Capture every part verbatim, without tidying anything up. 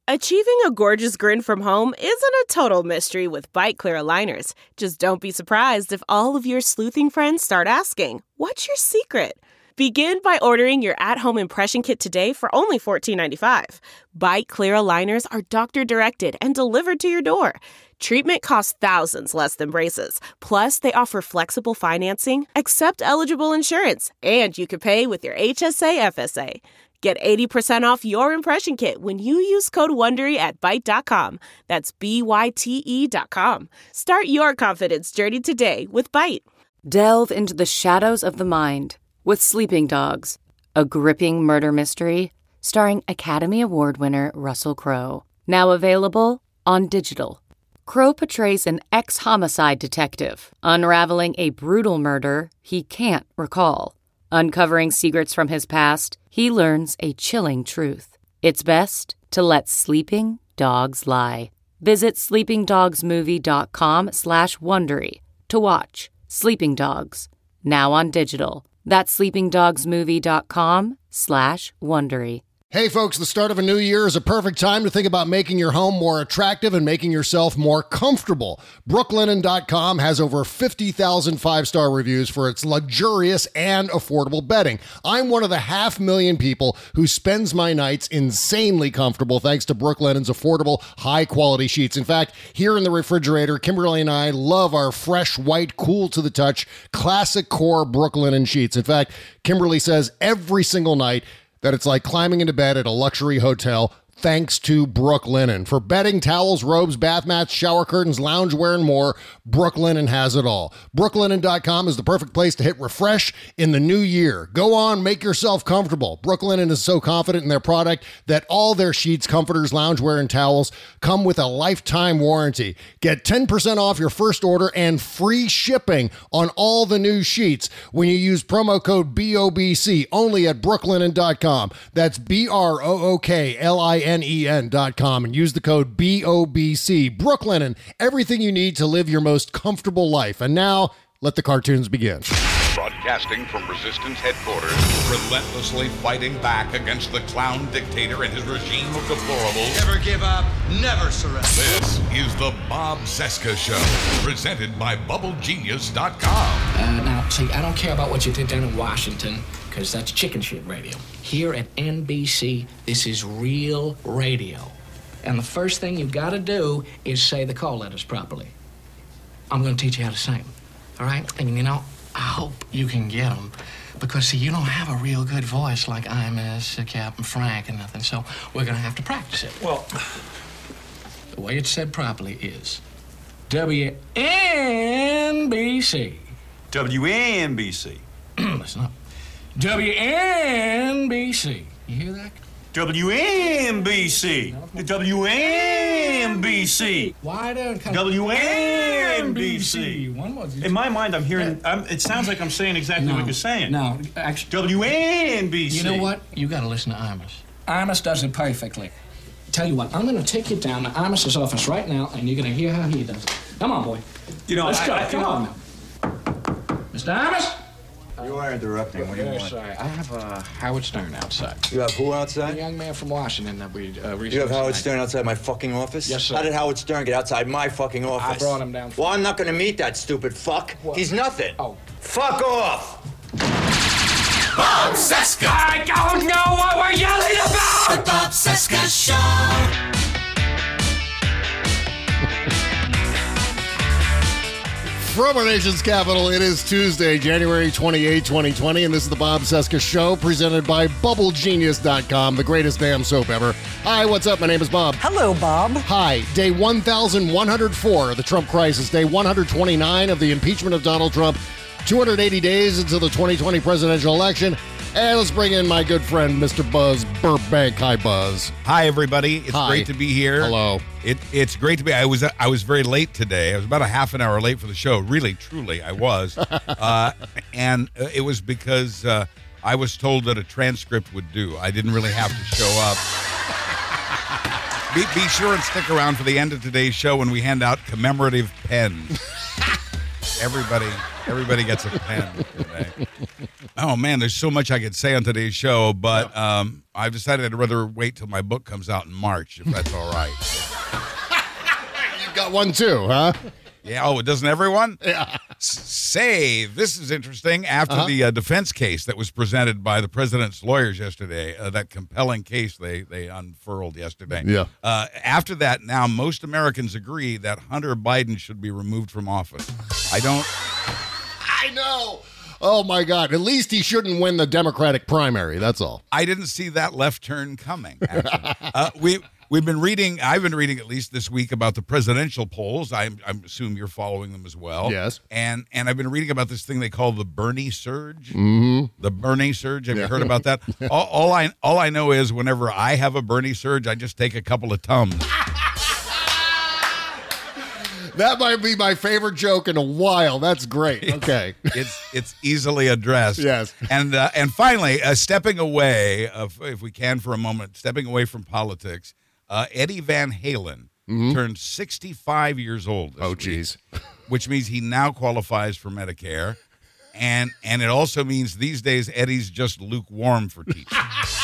Achieving a gorgeous grin from home isn't a total mystery with Byte Clear aligners. Just don't be surprised if all of your sleuthing friends start asking, "What's your secret?" Begin by ordering your at-home impression kit today for only fourteen ninety-five. Byte Clear aligners are doctor-directed and delivered to your door. Treatment costs thousands less than braces. Plus, they offer flexible financing, accept eligible insurance, and you can pay with your H S A F S A. Get eighty percent off your impression kit when you use code WONDERY at byte dot com. That's B Y T E dot com. Start your confidence journey today with Byte. Delve into the shadows of the mind with Sleeping Dogs, a gripping murder mystery starring Academy Award winner Russell Crowe. Now available on digital. Crowe portrays an ex-homicide detective unraveling a brutal murder he can't recall. Uncovering secrets from his past, he learns a chilling truth. It's best to let sleeping dogs lie. Visit sleepingdogsmovie.com slash Wondery to watch Sleeping Dogs, now on digital. That's sleepingdogsmovie.com slash Wondery. Hey folks, the start of a new year is a perfect time to think about making your home more attractive and making yourself more comfortable. Brooklinen dot com has over fifty thousand five-star reviews for its luxurious and affordable bedding. I'm one of the half million people who spends my nights insanely comfortable thanks to Brooklinen's affordable, high-quality sheets. In fact, here in the refrigerator, Kimberly and I love our fresh, white, cool-to-the-touch, classic core Brooklinen sheets. In fact, Kimberly says every single night that it's like climbing into bed at a luxury hotel, thanks to Brooklinen. For bedding, towels, robes, bath mats, shower curtains, loungewear, and more, Brooklinen has it all. Brooklinen dot com is the perfect place to hit refresh in the new year. Go on, make yourself comfortable. Brooklinen is so confident in their product that all their sheets, comforters, loungewear, and towels come with a lifetime warranty. Get ten percent off your first order and free shipping on all the new sheets when you use promo code B O B C only at Brooklinen dot com. That's B R O O K L I N E N dot com and use the code B O B C. Brooklinen, everything you need to live your most comfortable life. And now, let the cartoons begin. Broadcasting from Resistance headquarters, relentlessly fighting back against the clown dictator and his regime of deplorables. Never give up, never surrender. This is the Bob Cesca Show, presented by Bubble Genius dot com. Uh, now, see, I don't care about what you did down in Washington, because that's chicken shit radio. Here at N B C, this is real radio. And the first thing you've got to do is say the call letters properly. I'm going to teach you how to say them, all right? And, you know, I hope you can get them. Because, see, you don't have a real good voice like I'm as uh, Captain Frank and nothing, so we're going to have to practice it. Well, the way it's said properly is W N B C. W N B C. Listen up. W N B C. You hear that? W N B C. W N B C. Wider. W N B C. One more. In my mind, I'm hearing, I'm, it sounds like I'm saying exactly no, what you're saying. No, actually. W N B C. You know what? You got to listen to Imus. Imus does it perfectly. Tell you what, I'm going to take you down to Imus's office right now, and you're going to hear how he does it. Come on, boy. You know, Let's I, go. I, Come you on know, now. Mister Imus? You are interrupting. What do you Very want? sorry. I have uh, Howard Stern outside. You have who A outside? young man from Washington that we uh, You have Howard Stern outside my fucking office? Yes, sir. How did Howard Stern get outside my fucking office? I brought him down. Well, I'm not going to meet that stupid fuck. What? He's nothing. Oh. Fuck off! Bob Cesca! I don't know what we're yelling about! The Bob Cesca Show. From our nation's capital, it is Tuesday, January twenty-eighth, twenty twenty, and this is the Bob Cesca Show, presented by Bubble Genius dot com, the greatest damn soap ever. Hi, what's up? My name is Bob. Hello, Bob. Hi. Day one thousand one hundred four of the Trump crisis. Day one hundred twenty-nine of the impeachment of Donald Trump. two hundred eighty days until the twenty twenty presidential election. And let's bring in my good friend, Mister Buzz Burbank. Hi, Buzz. Hi, everybody. It's Hi. great to be here. Hello. It, it's great to be. I was I was very late today. I was about a half an hour late for the show. Really, truly, I was. uh, and uh, it was because uh, I was told that a transcript would do. I didn't really have to show up. be, be sure and stick around for the end of today's show when we hand out commemorative pens. Everybody, everybody gets a pen today. Oh, man, there's so much I could say on today's show, but um, I've decided I'd rather wait till my book comes out in March, if that's all right. You've got one too, huh? Yeah, oh, doesn't everyone? Yeah. S- Say, this is interesting. After Uh-huh. the uh, defense case that was presented by the president's lawyers yesterday, uh, that compelling case they, they unfurled yesterday. Yeah. Uh, after that, now most Americans agree that Hunter Biden should be removed from office. I don't... I know. Oh, my God. At least he shouldn't win the Democratic primary. That's all. I didn't see that left turn coming, actually. uh, we... We've been reading, I've been reading at least this week about the presidential polls. I, I assume you're following them as well. Yes. And and I've been reading about this thing they call the Bernie surge. Mm-hmm. The Bernie surge. Have Yeah. you heard about that? all, all I all I know is whenever I have a Bernie surge, I just take a couple of Tums. That might be my favorite joke in a while. That's great. Okay. It's it's easily addressed. Yes. And uh, and finally, uh, stepping away, of, if we can for a moment, stepping away from politics, uh, Eddie Van Halen Mhm. turned sixty-five years old. This Oh, week, geez. which means he now qualifies for Medicare, and and it also means these days Eddie's just lukewarm for teaching.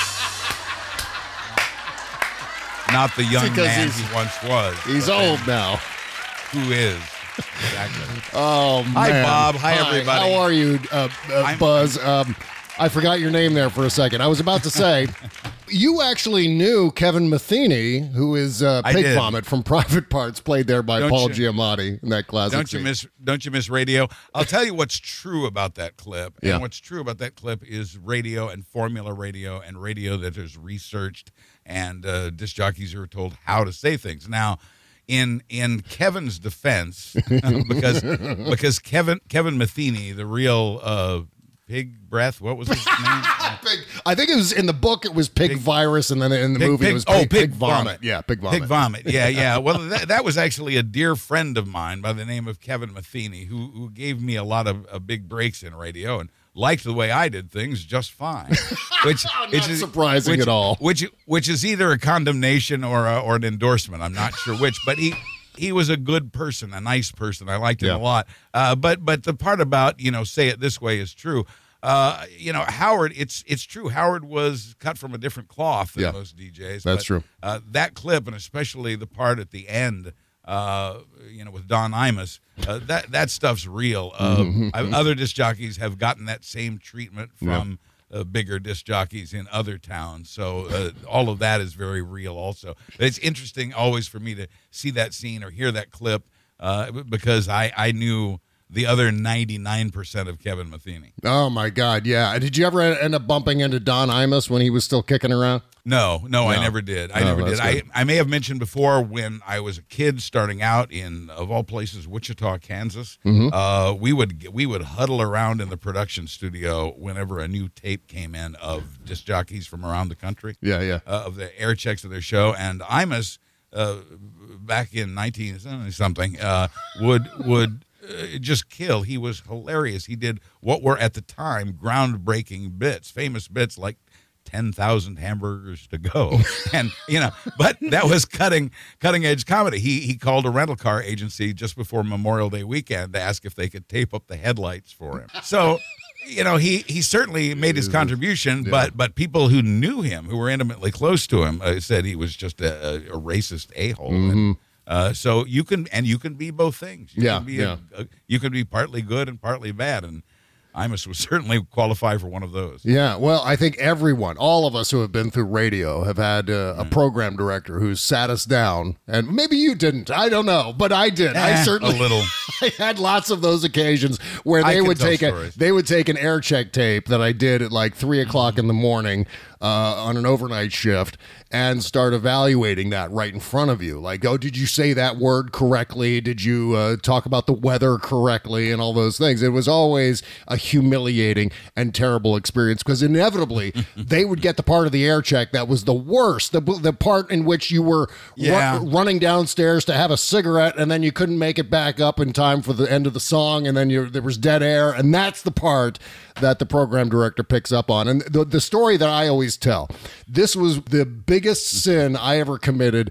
Not the young Because man he's- he once was. He's but old then now. Who is? Exactly. Oh, man. Hi, Bob. Hi, everybody. How are you, uh, uh, I'm- Buzz? Um, I forgot your name there for a second. I was about to say, you actually knew Kevin Matheny, who is uh, I Pig did. Vomit from Private Parts, played there by Don't Paul you- Giamatti in that classic Don't you scene. miss? Don't you miss radio? I'll tell you what's true about that clip. Yeah. And what's true about that clip is radio and formula radio and radio that is researched and uh, disc jockeys who are told how to say things. Now, in in Kevin's defense, because because Kevin Kevin Matheny, the real uh, pig breath, what was his name? Pig, I think it was in the book, it was Pig, Pig- Virus, and then in the Pig- movie, pig- it was oh, Pig, Pig Pig Vomit. Vomit. Yeah, Pig Vomit. Pig Vomit. Yeah, yeah. Well, that, that was actually a dear friend of mine by the name of Kevin Matheny, who who gave me a lot of uh, big breaks in radio and liked the way I did things just fine. Which Not which is surprising which, at all. Which which is either a condemnation or a, or an endorsement. I'm not sure which, but he. He was a good person, a nice person. I liked him Yeah. a lot. Uh, but but the part about, you know, say it this way is true. Uh, you know, Howard, it's it's true. Howard was cut from a different cloth than Yeah. most D Js. That's but, true. Uh, that clip, and especially the part at the end, uh, you know, with Don Imus, uh, that that stuff's real. Uh, Mm-hmm. I, other disc jockeys have gotten that same treatment from uh, bigger disc jockeys in other towns. So uh, all of that is very real also. It's interesting always for me to see that scene or hear that clip uh, because I, I knew the other ninety-nine percent of Kevin Matheny. Oh, my God, yeah. Did you ever end up bumping into Don Imus when he was still kicking around? No, no, I No. never did. I Oh, never did. that's I, good. I may have mentioned before when I was a kid starting out in, of all places, Wichita, Kansas. Mm-hmm. Uh, we would we would huddle around in the production studio whenever a new tape came in of disc jockeys from around the country. Yeah, yeah. Uh, of the air checks of their show, and Imus, uh, back in nineteen something, uh, would would. Uh, just kill. He was hilarious. He did what were at the time groundbreaking bits, famous bits like ten thousand hamburgers to go. And, you know, but that was cutting cutting edge comedy. He he called a rental car agency just before Memorial Day weekend to ask if they could tape up the headlights for him. So, you know, he he certainly made his contribution, Yeah. but but people who knew him, who were intimately close to him, uh, said he was just a, a, a racist a-hole. And, Uh, so you can, and you can be both things. You Yeah, can be yeah. A, a, you can be partly good and partly bad, and Imus would certainly qualify for one of those. Yeah, well, I think everyone, all of us who have been through radio, have had uh, a program director who's sat us down, and maybe you didn't. I don't know, but I did. I Eh, certainly a little. I had lots of those occasions where I they can would tell take a stories. they would take an air check tape that I did at like three o'clock in the morning uh, on an overnight shift and start evaluating that right in front of you. Like, oh, did you say that word correctly? Did you uh, talk about the weather correctly and all those things? It was always a humiliating and terrible experience because inevitably they would get the part of the air check that was the worst, the, the part in which you were ru- Yeah. running downstairs to have a cigarette and then you couldn't make it back up in time for the end of the song and then you there was dead air, and that's the part that the program director picks up on. And the, the story that I always tell, this was the biggest sin I ever committed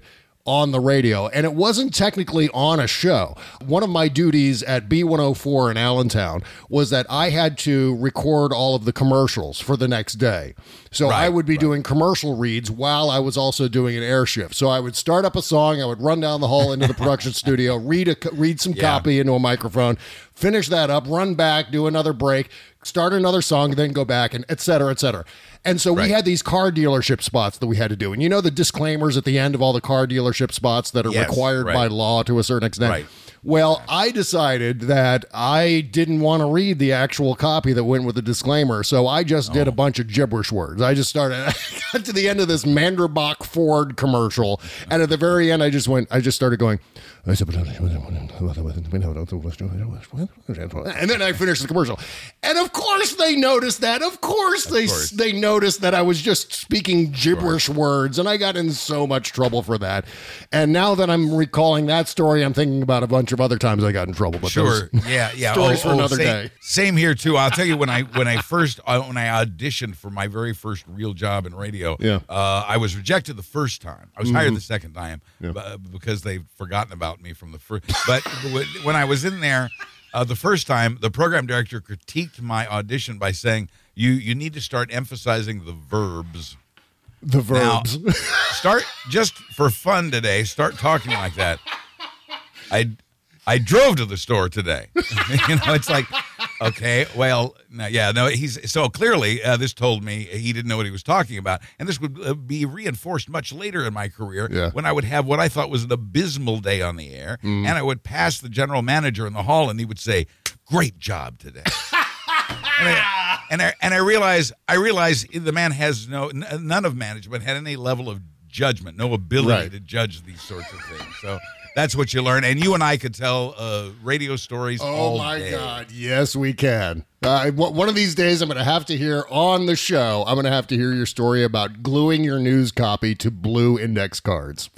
on the radio, and it wasn't technically on a show. One of my duties at B one oh four in Allentown was that I had to record all of the commercials for the next day. So Right, I would be right. doing commercial reads while I was also doing an air shift. So I would start up a song, I would run down the hall into the production studio, read a read some Yeah. copy into a microphone, finish that up, run back, do another break, start another song, then go back, and et cetera, et cetera. And so Right. we had these car dealership spots that we had to do. And you know the disclaimers at the end of all the car dealership spots that are Yes, required right. by law to a certain extent? Right. Well, I decided that I didn't want to read the actual copy that went with the disclaimer, so I just did a bunch of gibberish words. I just started, I got to the end of this Manderbach Ford commercial, and at the very end, I just went, I just started going, and then I finished the commercial. And of course they noticed that. Of course they course. they noticed that I was just speaking gibberish words, and I got in so much trouble for that. And now that I'm recalling that story, I'm thinking about a bunch of other times I got in trouble. But Sure. those- Yeah. Yeah. Stories for another same, day. Same here too. I'll tell you when I when I first uh, when I auditioned for my very first real job in radio. Yeah. Uh, I was rejected the first time. I was hired the second time uh, because they'd forgotten about me from the first. But when I was in there uh, the first time, the program director critiqued my audition by saying, "You you need to start emphasizing the verbs." The Now, verbs. start just for fun today. Start talking like that. I I drove to the store today. You know, it's like, okay, well, no, yeah, no. He's so clearly uh, this told me he didn't know what he was talking about, and this would uh, be reinforced much later in my career Yeah. when I would have what I thought was an abysmal day on the air, Mm. and I would pass the general manager in the hall, and he would say, "Great job today." And I, and I and I realize I realize the man has no n- none of management had any level of judgment, no ability Right. to judge these sorts of things. So that's what you learn. And you and I could tell uh, radio stories Oh all my day. God! Yes, we can. Uh, w- one of these days, I'm going to have to hear on the show. I'm going to have to hear your story about gluing your news copy to blue index cards.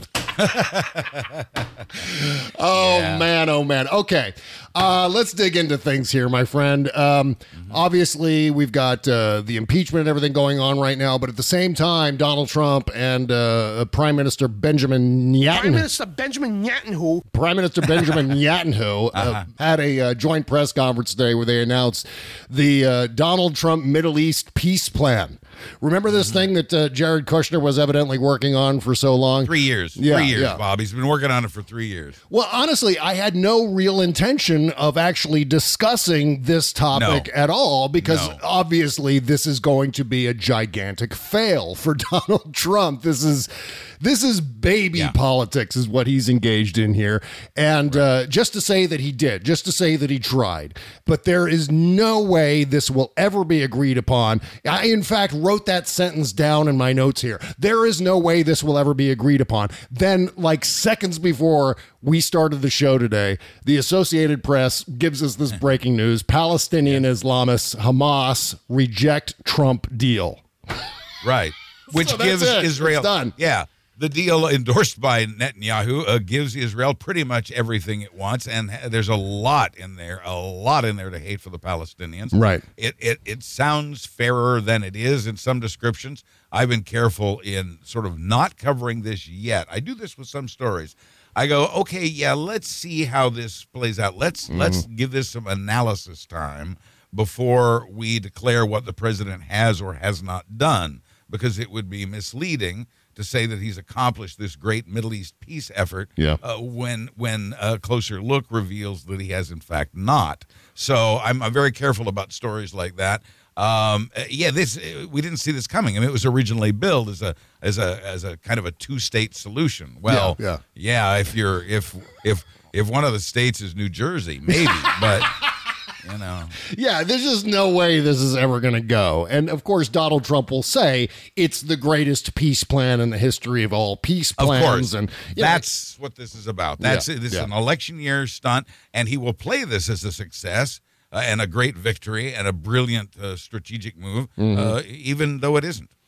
Oh Yeah. man! Oh man! Okay, uh, let's dig into things here, my friend. Um, Obviously, we've got uh, the impeachment and everything going on right now, but at the same time, Donald Trump and uh, Prime Minister Benjamin Netanyahu. Prime Minister Benjamin Netanyahu. Prime Minister Benjamin Netanyahu uh, had a uh, joint press conference today where they announced the uh, Donald Trump Middle East peace plan. Remember this thing that uh, Jared Kushner was evidently working on for so long? Three years. Yeah, three years, yeah. Bob. He's been working on it for three years. Well, honestly, I had no real intention of actually discussing this topic No. at all because No. obviously this is going to be a gigantic fail for Donald Trump. This is this is baby Yeah. politics is what he's engaged in here. And uh, just to say that he did, just to say that he tried, but there is no way this will ever be agreed upon. I, in fact, wrote that sentence down in my notes here. There is no way this will ever be agreed upon. Then, like seconds before we started the show today, the Associated Press gives us this breaking news. Palestinian Islamists, Hamas, reject Trump deal. Right. Which So that's gives it. Israel. It's done. Yeah. The deal endorsed by Netanyahu uh, gives Israel pretty much everything it wants, and ha- there's a lot in there, a lot in there to hate for the Palestinians. Right. It it it sounds fairer than it is in some descriptions. I've been careful in sort of not covering this yet. I do this with some stories. I go, okay, yeah, let's see how this plays out. Let's let's give this some analysis time before we declare what the president has or has not done, because it would be misleading to say that he's accomplished this great Middle East peace effort Yeah. uh, when when a closer look reveals that he has in fact not. So I'm, I'm very careful about stories like that. Um, uh, yeah, this uh, we didn't see this coming. I mean, it was originally billed as a as a as a kind of a two-state solution. Well, Yeah, yeah, if you're if if if one of the states is New Jersey, maybe, but you know. Yeah, there's just no way this is ever going to go. And of course, Donald Trump will say it's the greatest peace plan in the history of all peace Of plans. course, And you know, that's what this is about. That's Yeah, it. This yeah. is an election year stunt, and he will play this as a success uh, and a great victory and a brilliant uh, strategic move, Mm-hmm. uh, even though it isn't.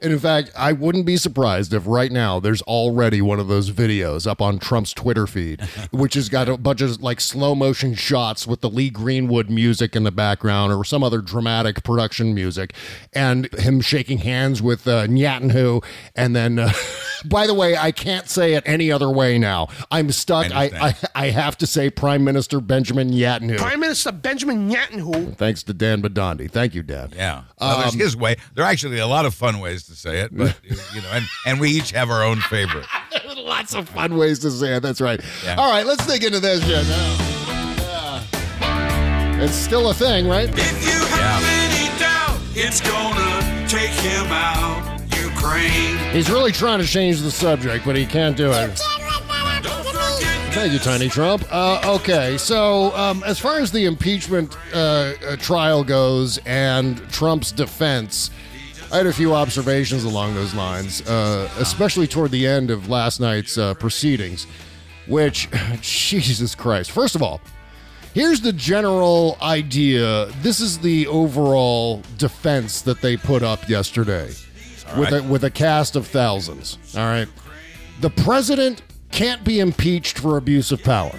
And in fact, I wouldn't be surprised if right now there's already one of those videos up on Trump's Twitter feed, which has got a bunch of like slow motion shots with the Lee Greenwood music in the background or some other dramatic production music, and him shaking hands with uh, Netanyahu. And then, uh, by the way, I can't say it any other way now. I'm stuck. I, I, I have to say Prime Minister Benjamin Netanyahu. Prime Minister Benjamin Netanyahu. Thanks to Dan Badandi. Thank you, Dan. Yeah. Well, there's Um, his way. There are actually a lot of fun ways to say it, but you know, and, and we each have our own favorite. Lots of fun ways to say it. That's right. Yeah. All right, let's dig into this shit now. Yeah. It's still a thing, right? If you have any doubt, it's gonna take him out, Ukraine. He's really trying to change the subject, but he can't do it. Thank you, Tiny Trump. Uh, okay, so um, as far as the impeachment uh, uh, trial goes and Trump's defense, I had a few observations along those lines, uh, especially toward the end of last night's uh, proceedings, which, Jesus Christ. First of all, here's the general idea. This is the overall defense that they put up yesterday with, right. a, with a cast of thousands. All right. The president can't be impeached for abuse of power.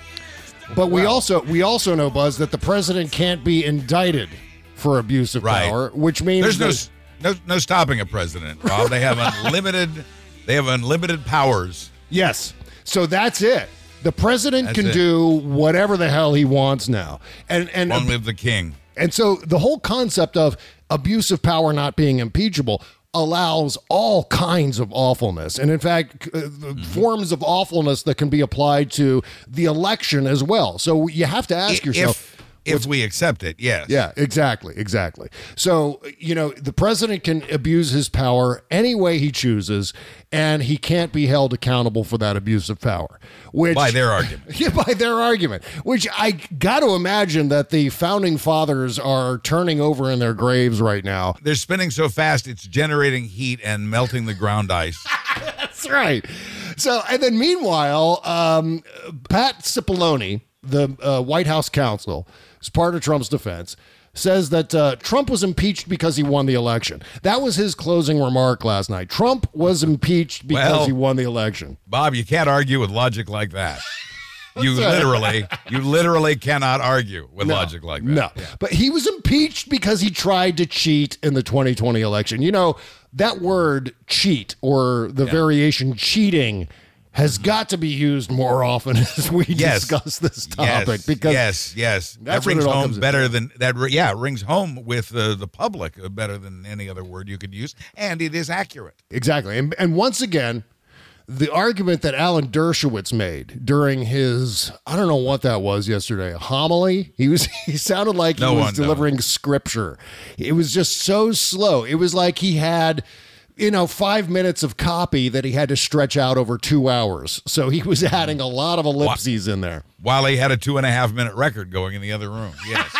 But we Well. also we also know, Buzz, that the president can't be indicted for abuse of Right. power, which means There's no, that- no no stopping a president, Rob. They have unlimited they have unlimited powers. Yes. So that's it. The president That's can it. do whatever the hell he wants now. And and Long live the king. and so the whole concept of abuse of power not being impeachable allows all kinds of awfulness. And in fact, uh, Mm-hmm. forms of awfulness that can be applied to the election as well. So you have to ask If yourself, if we accept it, yes. yeah, exactly, exactly. So, you know, the president can abuse his power any way he chooses, and he can't be held accountable for that abuse of power. Which, By their argument. Yeah, by their argument, which I got to imagine that the founding fathers are turning over in their graves right now. They're spinning so fast it's generating heat and melting the ground ice. That's right. So, and then meanwhile, um, Pat Cipollone, the uh, White House counsel, as part of Trump's defense, says that uh, Trump was impeached because he won the election. That was his closing remark last night. Trump was impeached because Well- he won the election. Bob, you can't argue with logic like that. You literally, you literally cannot argue with No, logic like that. No, but he was impeached because he tried to cheat in the twenty twenty election. You know, that word cheat or the variation cheating has got to be used more often as we Yes. discuss this topic. Yes, because yes, yes, that's that rings what it all home comes better into. than that. re- Yeah, it rings home with uh, the public uh, better than any other word you could use, and it is accurate. Exactly. And, and once again, the argument that Alan Dershowitz made during his, I don't know what that was yesterday, a homily. He was, he sounded like he No was one delivering scripture. It was just so slow. It was like he had, you know, five minutes of copy that he had to stretch out over two hours. So he was adding a lot of ellipses in there. While he had a two and a half minute record going in the other room. Yes.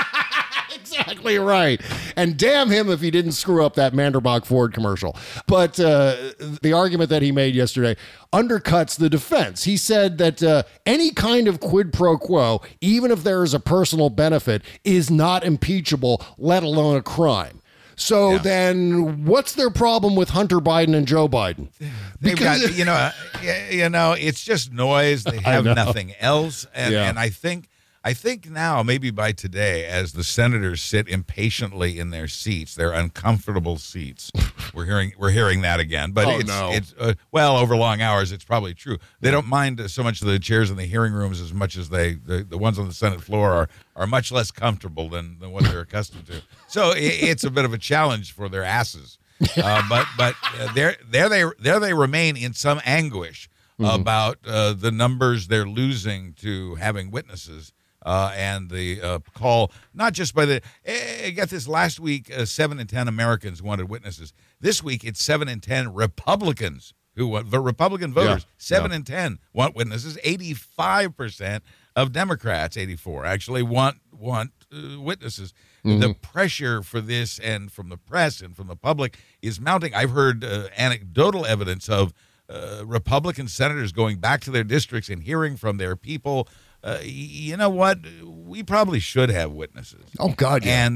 Exactly right. And damn him if he didn't screw up that Manderbach Ford commercial. But uh, the argument that he made yesterday undercuts the defense. He said that uh, any kind of quid pro quo, even if there is a personal benefit, is not impeachable, let alone a crime. So Yeah. then what's their problem with Hunter Biden and Joe Biden? They've got, you know, uh, y- you know, it's just noise. They have know. nothing else, and Yeah. and I think, I think now, maybe by today, as the senators sit impatiently in their seats, their uncomfortable seats, we're hearing we're hearing that again. But Oh, it's no. it's uh, well over long hours. It's probably true. They don't mind uh, so much the chairs in the hearing rooms as much as they the, the ones on the Senate floor are are much less comfortable than than what they're accustomed to. So it, it's a bit of a challenge for their asses. Uh, but but uh, there there they there they remain in some anguish about uh, the numbers they're losing to having witnesses. Uh, and the uh, call, not just by the, eh, get this, last week, uh, seven in ten Americans wanted witnesses. This week, it's seven in ten Republicans who want, the Republican voters, Yeah, seven yeah. in ten want witnesses. eighty-five percent of Democrats, eighty-four, actually want, want uh, witnesses. The pressure for this and from the press and from the public is mounting. I've heard uh, anecdotal evidence of uh, Republican senators going back to their districts and hearing from their people, uh, y- you know what? We probably should have witnesses. Oh, God, yeah. And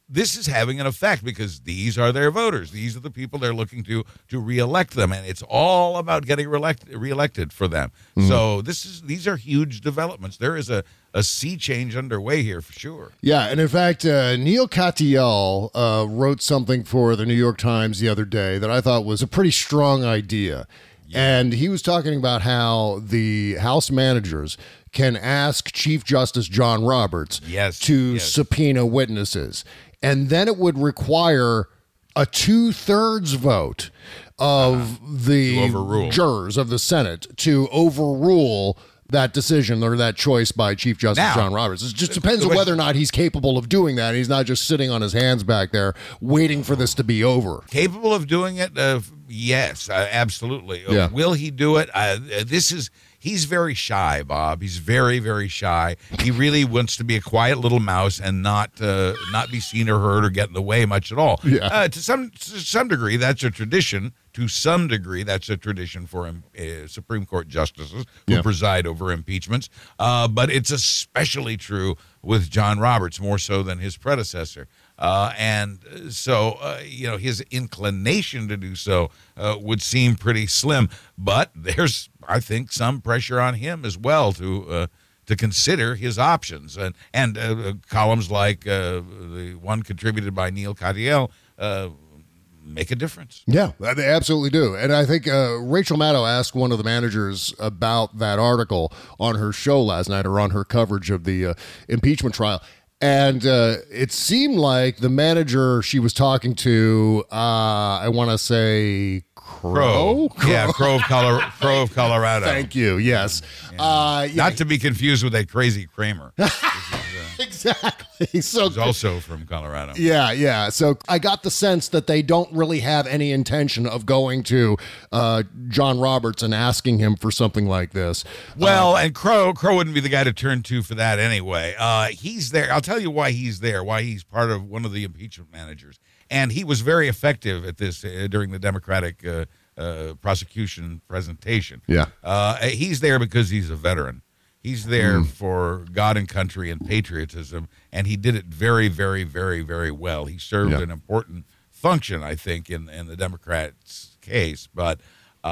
this is having an effect because these are their voters. These are the people they're looking to to reelect them, and it's all about getting reelected, reelected for them. Mm-hmm. So this is these are huge developments. There is a, a sea change underway here for sure. Yeah, and in fact, uh, Neil Katyal uh, wrote something for the New York Times the other day that I thought was a pretty strong idea. Yeah. And he was talking about how the House managers can ask Chief Justice John Roberts yes, to yes. subpoena witnesses. And then it would require a two-thirds vote of uh, the jurors of the Senate to overrule that decision or that choice by Chief Justice now, John Roberts. It just depends on whether or not he's capable of doing that. He's not just sitting on his hands back there waiting for this to be over. Capable of doing it? Uh, yes, uh, absolutely. Yeah. Uh, will he do it? Uh, this is... He's very shy, Bob. He's very, very shy. He really wants to be a quiet little mouse and not uh, not be seen or heard or get in the way much at all. Yeah. Uh, to some to some degree, that's a tradition. To some degree, that's a tradition for um, uh, Supreme Court justices who yeah. preside over impeachments. Uh, but it's especially true with John Roberts, more so than his predecessor. Uh, and so, uh, you know, his inclination to do so uh, would seem pretty slim. But there's, I think, some pressure on him as well to uh, to consider his options. And and uh, columns like uh, the one contributed by Neil Katyal uh, make a difference. Yeah, they absolutely do. And I think uh, Rachel Maddow asked one of the managers about that article on her show last night or on her coverage of the uh, impeachment trial. And uh, it seemed like the manager she was talking to, uh, I want to say Crow? Crow. Yeah, Crow of, Color- Crow of Colorado. Thank you, yes. Yeah. Uh, yeah. Not to be confused with that crazy Kramer. This is, uh, exactly. So he's also from Colorado. Yeah, yeah. So I got the sense that they don't really have any intention of going to uh, John Roberts and asking him for something like this. Well, uh, and Crow, Crow wouldn't be the guy to turn to for that anyway. Uh, he's there. I'll tell you why he's there, why he's part of one of the impeachment managers. And he was very effective at this uh, during the Democratic uh, uh, prosecution presentation. Yeah. Uh, he's there because he's a veteran. He's there mm. for God and country and patriotism, and he did it very, very, very, very well. He served yeah. an important function, I think, in, in the Democrats' case, but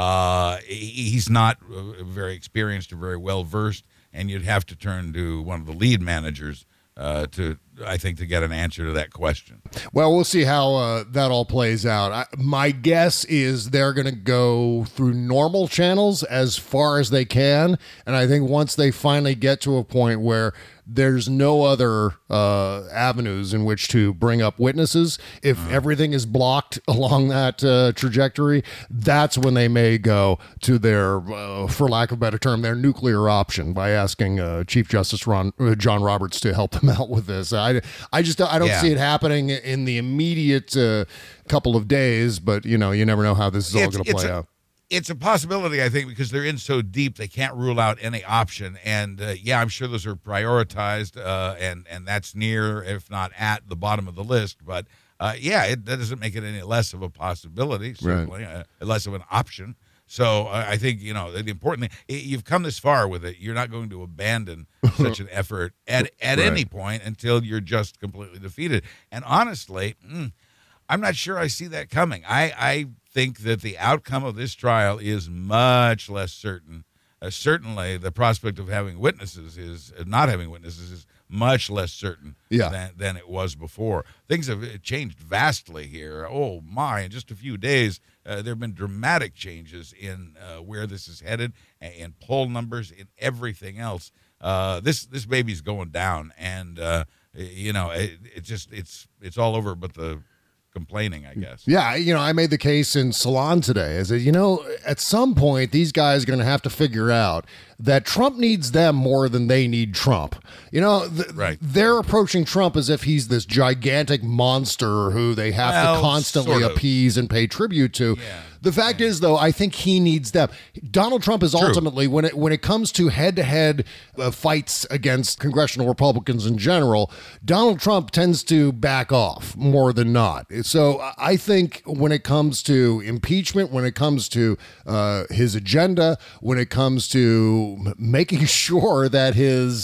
uh, he, he's not uh, very experienced or very well-versed, and you'd have to turn to one of the lead managers uh, to, I think, to get an answer to that question. Well, we'll see how uh, that all plays out. I, my guess is they're going to go through normal channels as far as they can. And I think once they finally get to a point where there's no other uh, avenues in which to bring up witnesses, if uh-huh. everything is blocked along that uh, trajectory, that's when they may go to their, uh, for lack of a better term, their nuclear option by asking uh, Chief Justice Ron, uh, John Roberts to help them out with this. I, I just I don't yeah. see it happening in the immediate uh, couple of days, but you know, you never know how this is all going to play a, out. It's a possibility, I think, because they're in so deep they can't rule out any option. And uh, yeah, I'm sure those are prioritized, uh, and and that's near, if not at, the bottom of the list. But uh, yeah, it, that doesn't make it any less of a possibility, certainly, right. uh, less of an option. So uh, I think, you know, the important thing, you've come this far with it. You're not going to abandon such an effort at, at right. any point until you're just completely defeated. And honestly, mm, I'm not sure I see that coming. I, I think that the outcome of this trial is much less certain. Uh, certainly, the prospect of having witnesses is, uh, not having witnesses is much less certain yeah. than, than it was before. Things have changed vastly here. Oh, my, in just a few days, uh, there have been dramatic changes in uh, where this is headed, in poll numbers, in everything else. Uh, this this baby's going down, and, uh, you know, it, it just it's it's all over but the complaining, I guess. Yeah, you know, I made the case in Salon today. I said, you know, at some point, these guys are going to have to figure out that Trump needs them more than they need Trump. You know, th- right. they're approaching Trump as if he's this gigantic monster who they have well, to constantly sort of. appease and pay tribute to. Yeah. The fact is, though, I think he needs them. Donald Trump is True. ultimately, when it when it comes to head-to-head uh, fights against congressional Republicans in general, Donald Trump tends to back off more than not. So I think when it comes to impeachment, when it comes to uh, his agenda, when it comes to making sure that his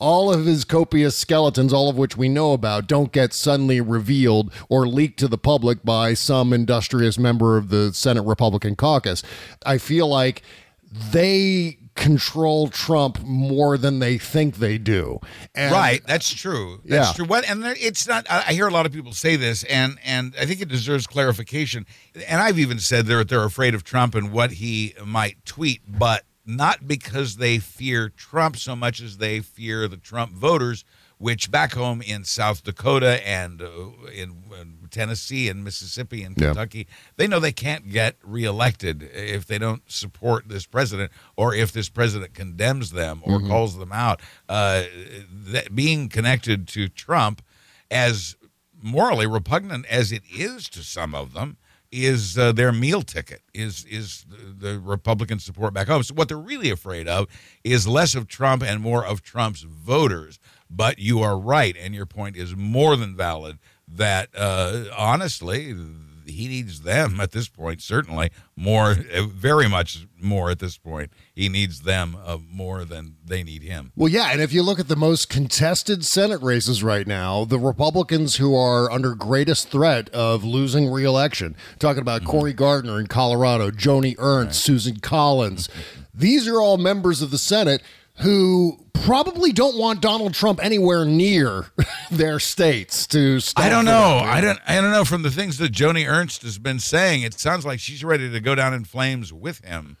all of his copious skeletons, all of which we know about, don't get suddenly revealed or leaked to the public by some industrious member of the Senate Republican caucus. I feel like they control Trump more than they think they do. And right, that's true. That's yeah. true. What and there, it's not. I hear a lot of people say this, and and I think it deserves clarification. And I've even said they're they're afraid of Trump and what he might tweet, but not because they fear Trump so much as they fear the Trump voters, which back home in South Dakota and uh, in, in Tennessee and Mississippi and Kentucky, yeah. they know they can't get reelected if they don't support this president or if this president condemns them or mm-hmm. calls them out. Uh, that being connected to Trump, as morally repugnant as it is to some of them, is uh, their meal ticket, is is the Republican support back home. So what they're really afraid of is less of Trump and more of Trump's voters. But you are right, and your point is more than valid, that uh, honestly, he needs them at this point, certainly, more, very much more at this point. He needs them uh, more than they need him. Well, yeah, and if you look at the most contested Senate races right now, the Republicans who are under greatest threat of losing re-election, talking about mm-hmm. Cory Gardner in Colorado, Joni Ernst, right. Susan Collins, these are all members of the Senate who probably don't want Donald Trump anywhere near their states to stop. I don't know. I don't I don't know. From the things that Joni Ernst has been saying, it sounds like she's ready to go down in flames with him.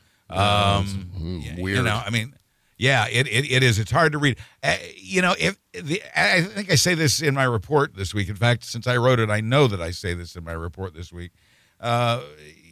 Um, Weird. You know, I mean, yeah, it, it, it is. It's hard to read. Uh, you know, if the, I think I say this in my report this week. In fact, since I wrote it, I know that I say this in my report this week. Uh,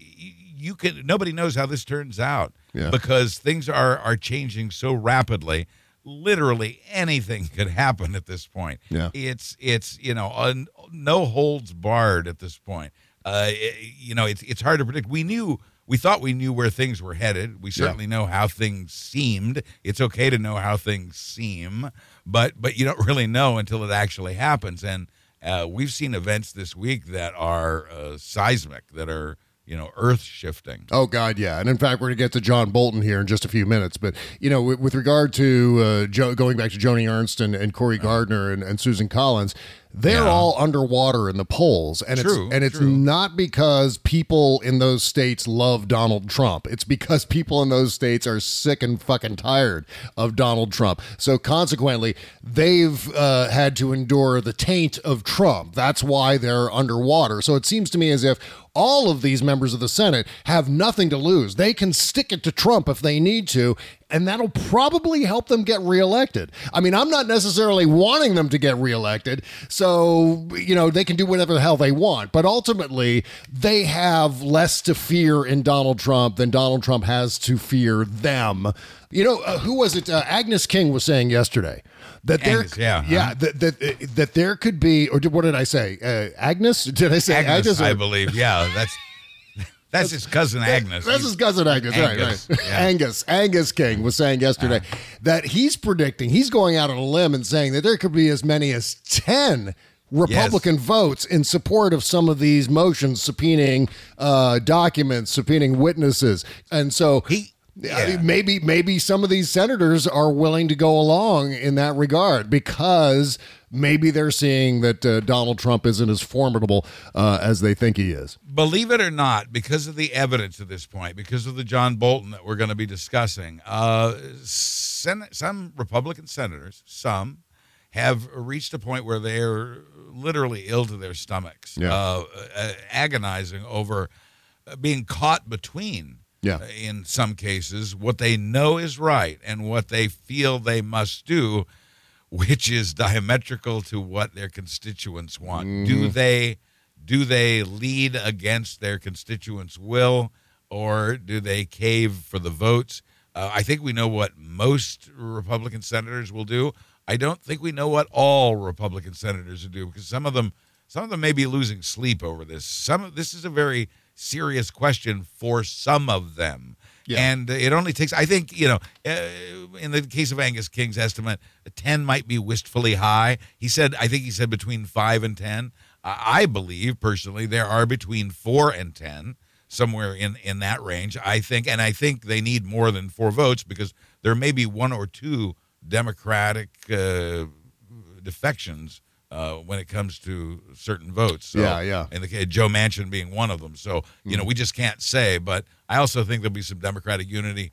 you can. Nobody knows how this turns out yeah. because things are are changing so rapidly. Literally anything could happen at this point. Yeah. It's it's you know un, no holds barred at this point. Uh, it, you know, it's it's hard to predict. We knew. We thought we knew where things were headed. We certainly yeah. know how things seemed. It's okay to know how things seem, but but you don't really know until it actually happens. And uh, we've seen events this week that are uh, seismic, that are, you know, earth-shifting. Oh, God, yeah. And in fact, we're going to get to John Bolton here in just a few minutes. But, you know, with, with regard to uh, jo- going back to Joni Ernst and, and Cory Gardner and, and Susan Collins, they're yeah. all underwater in the polls. And true, it's and it's true. not because people in those states love Donald Trump. It's because people in those states are sick and fucking tired of Donald Trump. So consequently, they've uh, had to endure the taint of Trump. That's why they're underwater. So it seems to me as if all of these members of the Senate have nothing to lose. They can stick it to Trump if they need to, and that'll probably help them get reelected. I mean, I'm not necessarily wanting them to get reelected, so, you know, they can do whatever the hell they want. But ultimately, they have less to fear in Donald Trump than Donald Trump has to fear them. You know, uh, who was it? Uh, Agnes King was saying yesterday that there, Agnes, yeah, yeah, huh? that, that uh, that there could be, or did, what did I say? Uh, Agnes? Did I say Agnes? Agnes or, I believe, yeah. That's that's his cousin Agnes. That's his cousin Agnes, Angus, right? Right. Yeah. Angus, Angus King was saying yesterday uh, that he's predicting, he's going out on a limb and saying that there could be as many as ten Republican yes. votes in support of some of these motions, subpoenaing uh, documents, subpoenaing witnesses, and so he. Yeah. Maybe maybe some of these senators are willing to go along in that regard because maybe they're seeing that uh, Donald Trump isn't as formidable uh, as they think he is. Believe it or not, because of the evidence at this point, because of the John Bolton that we're going to be discussing, uh, sen- some Republican senators, some, have reached a point where they're literally ill to their stomachs, yeah. uh, uh, agonizing over being caught between. Yeah. In some cases, what they know is right and what they feel they must do, which is diametrical to what their constituents want. Mm. Do they do they lead against their constituents' will, or do they cave for the votes? Uh, I think we know what most Republican senators will do. I don't think we know what all Republican senators will do, because some of them some of them may be losing sleep over this. Some of this is a very serious question for some of them. Yeah. And it only takes, I think, you know, uh, in the case of Angus King's estimate, ten might be wistfully high. He said, I think he said between five and ten. Uh, I believe, personally, there are between four and ten, somewhere in, in that range, I think. And I think they need more than four votes because there may be one or two Democratic uh, defections uh, when it comes to certain votes. So, yeah, yeah. And the, Joe Manchin being one of them. So, you know, we just can't say. But I also think there'll be some Democratic unity.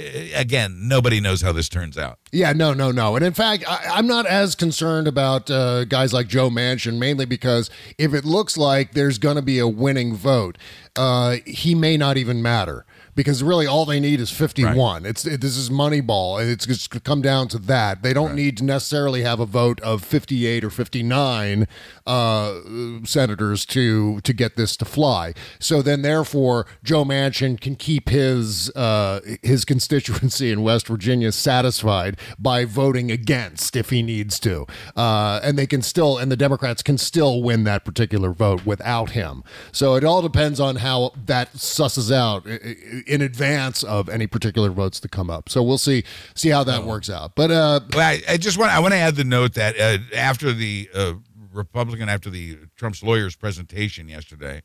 Again, nobody knows how this turns out. Yeah, no, no, no. And in fact, I, I'm not as concerned about uh, guys like Joe Manchin, mainly because if it looks like there's going to be a winning vote, uh, he may not even matter. Because really all they need is fifty-one. Right. It's it, this is Moneyball, and it's just come down to that. They don't right. need to necessarily have a vote of fifty-eight or fifty-nine uh, senators to to get this to fly. So then, therefore, Joe Manchin can keep his uh, his constituency in West Virginia satisfied by voting against if he needs to, uh, and they can still and the Democrats can still win that particular vote without him. So it all depends on how that susses out in advance of any particular votes to come up. So we'll see see how that oh. works out. But uh, well, I, I just want I want to add the note that uh, after the uh, Republican, after the Trump's lawyer's presentation yesterday,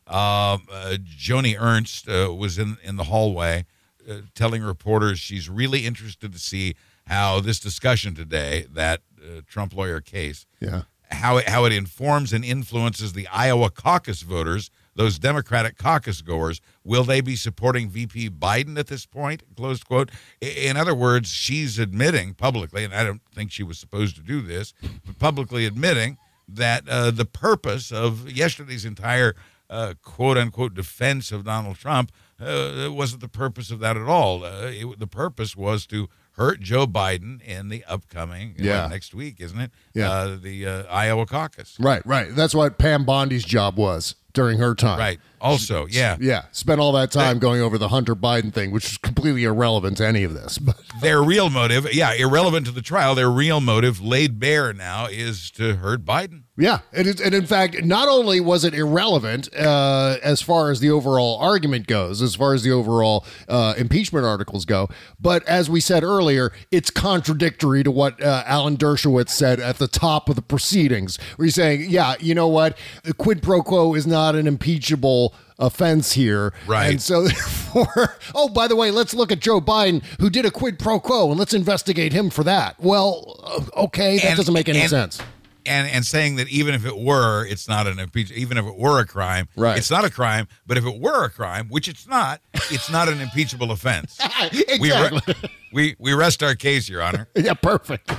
uh, uh, Joni Ernst uh, was in, in the hallway uh, telling reporters she's really interested to see how this discussion today, that uh, Trump lawyer case, yeah, how it, how it informs and influences the Iowa caucus voters, those Democratic caucus goers. Will they be supporting V P Biden at this point? Closed quote. In other words, she's admitting publicly, and I don't think she was supposed to do this, but publicly admitting that uh, the purpose of yesterday's entire uh, quote-unquote defense of Donald Trump uh, wasn't the purpose of that at all. Uh, it, the purpose was to hurt Joe Biden in the upcoming, yeah. uh, next week, isn't it? Yeah. Uh, the uh, Iowa caucus. Right, right. That's what Pam Bondi's job was during her time. Right. Also, yeah. Yeah. Spent all that time going over the Hunter Biden thing, which is completely irrelevant to any of this. But their real motive, yeah, irrelevant to the trial, their real motive, laid bare now, is to hurt Biden. Yeah. It is, and in fact, not only was it irrelevant uh, as far as the overall argument goes, as far as the overall uh, impeachment articles go, but as we said earlier, it's contradictory to what uh, Alan Dershowitz said at the top of the proceedings, where he's saying, yeah, you know what, a quid pro quo is not an impeachable offense here. Right. And so therefore, oh, by the way, let's look at Joe Biden, who did a quid pro quo, and let's investigate him for that. Well, okay, that and, doesn't make any and, sense. And and saying that even if it were, it's not an impeachment, even if it were a crime, right. it's not a crime, but if it were a crime, which it's not, it's not an impeachable offense. Exactly. We, re- we, we rest our case, Your Honor. Yeah, perfect.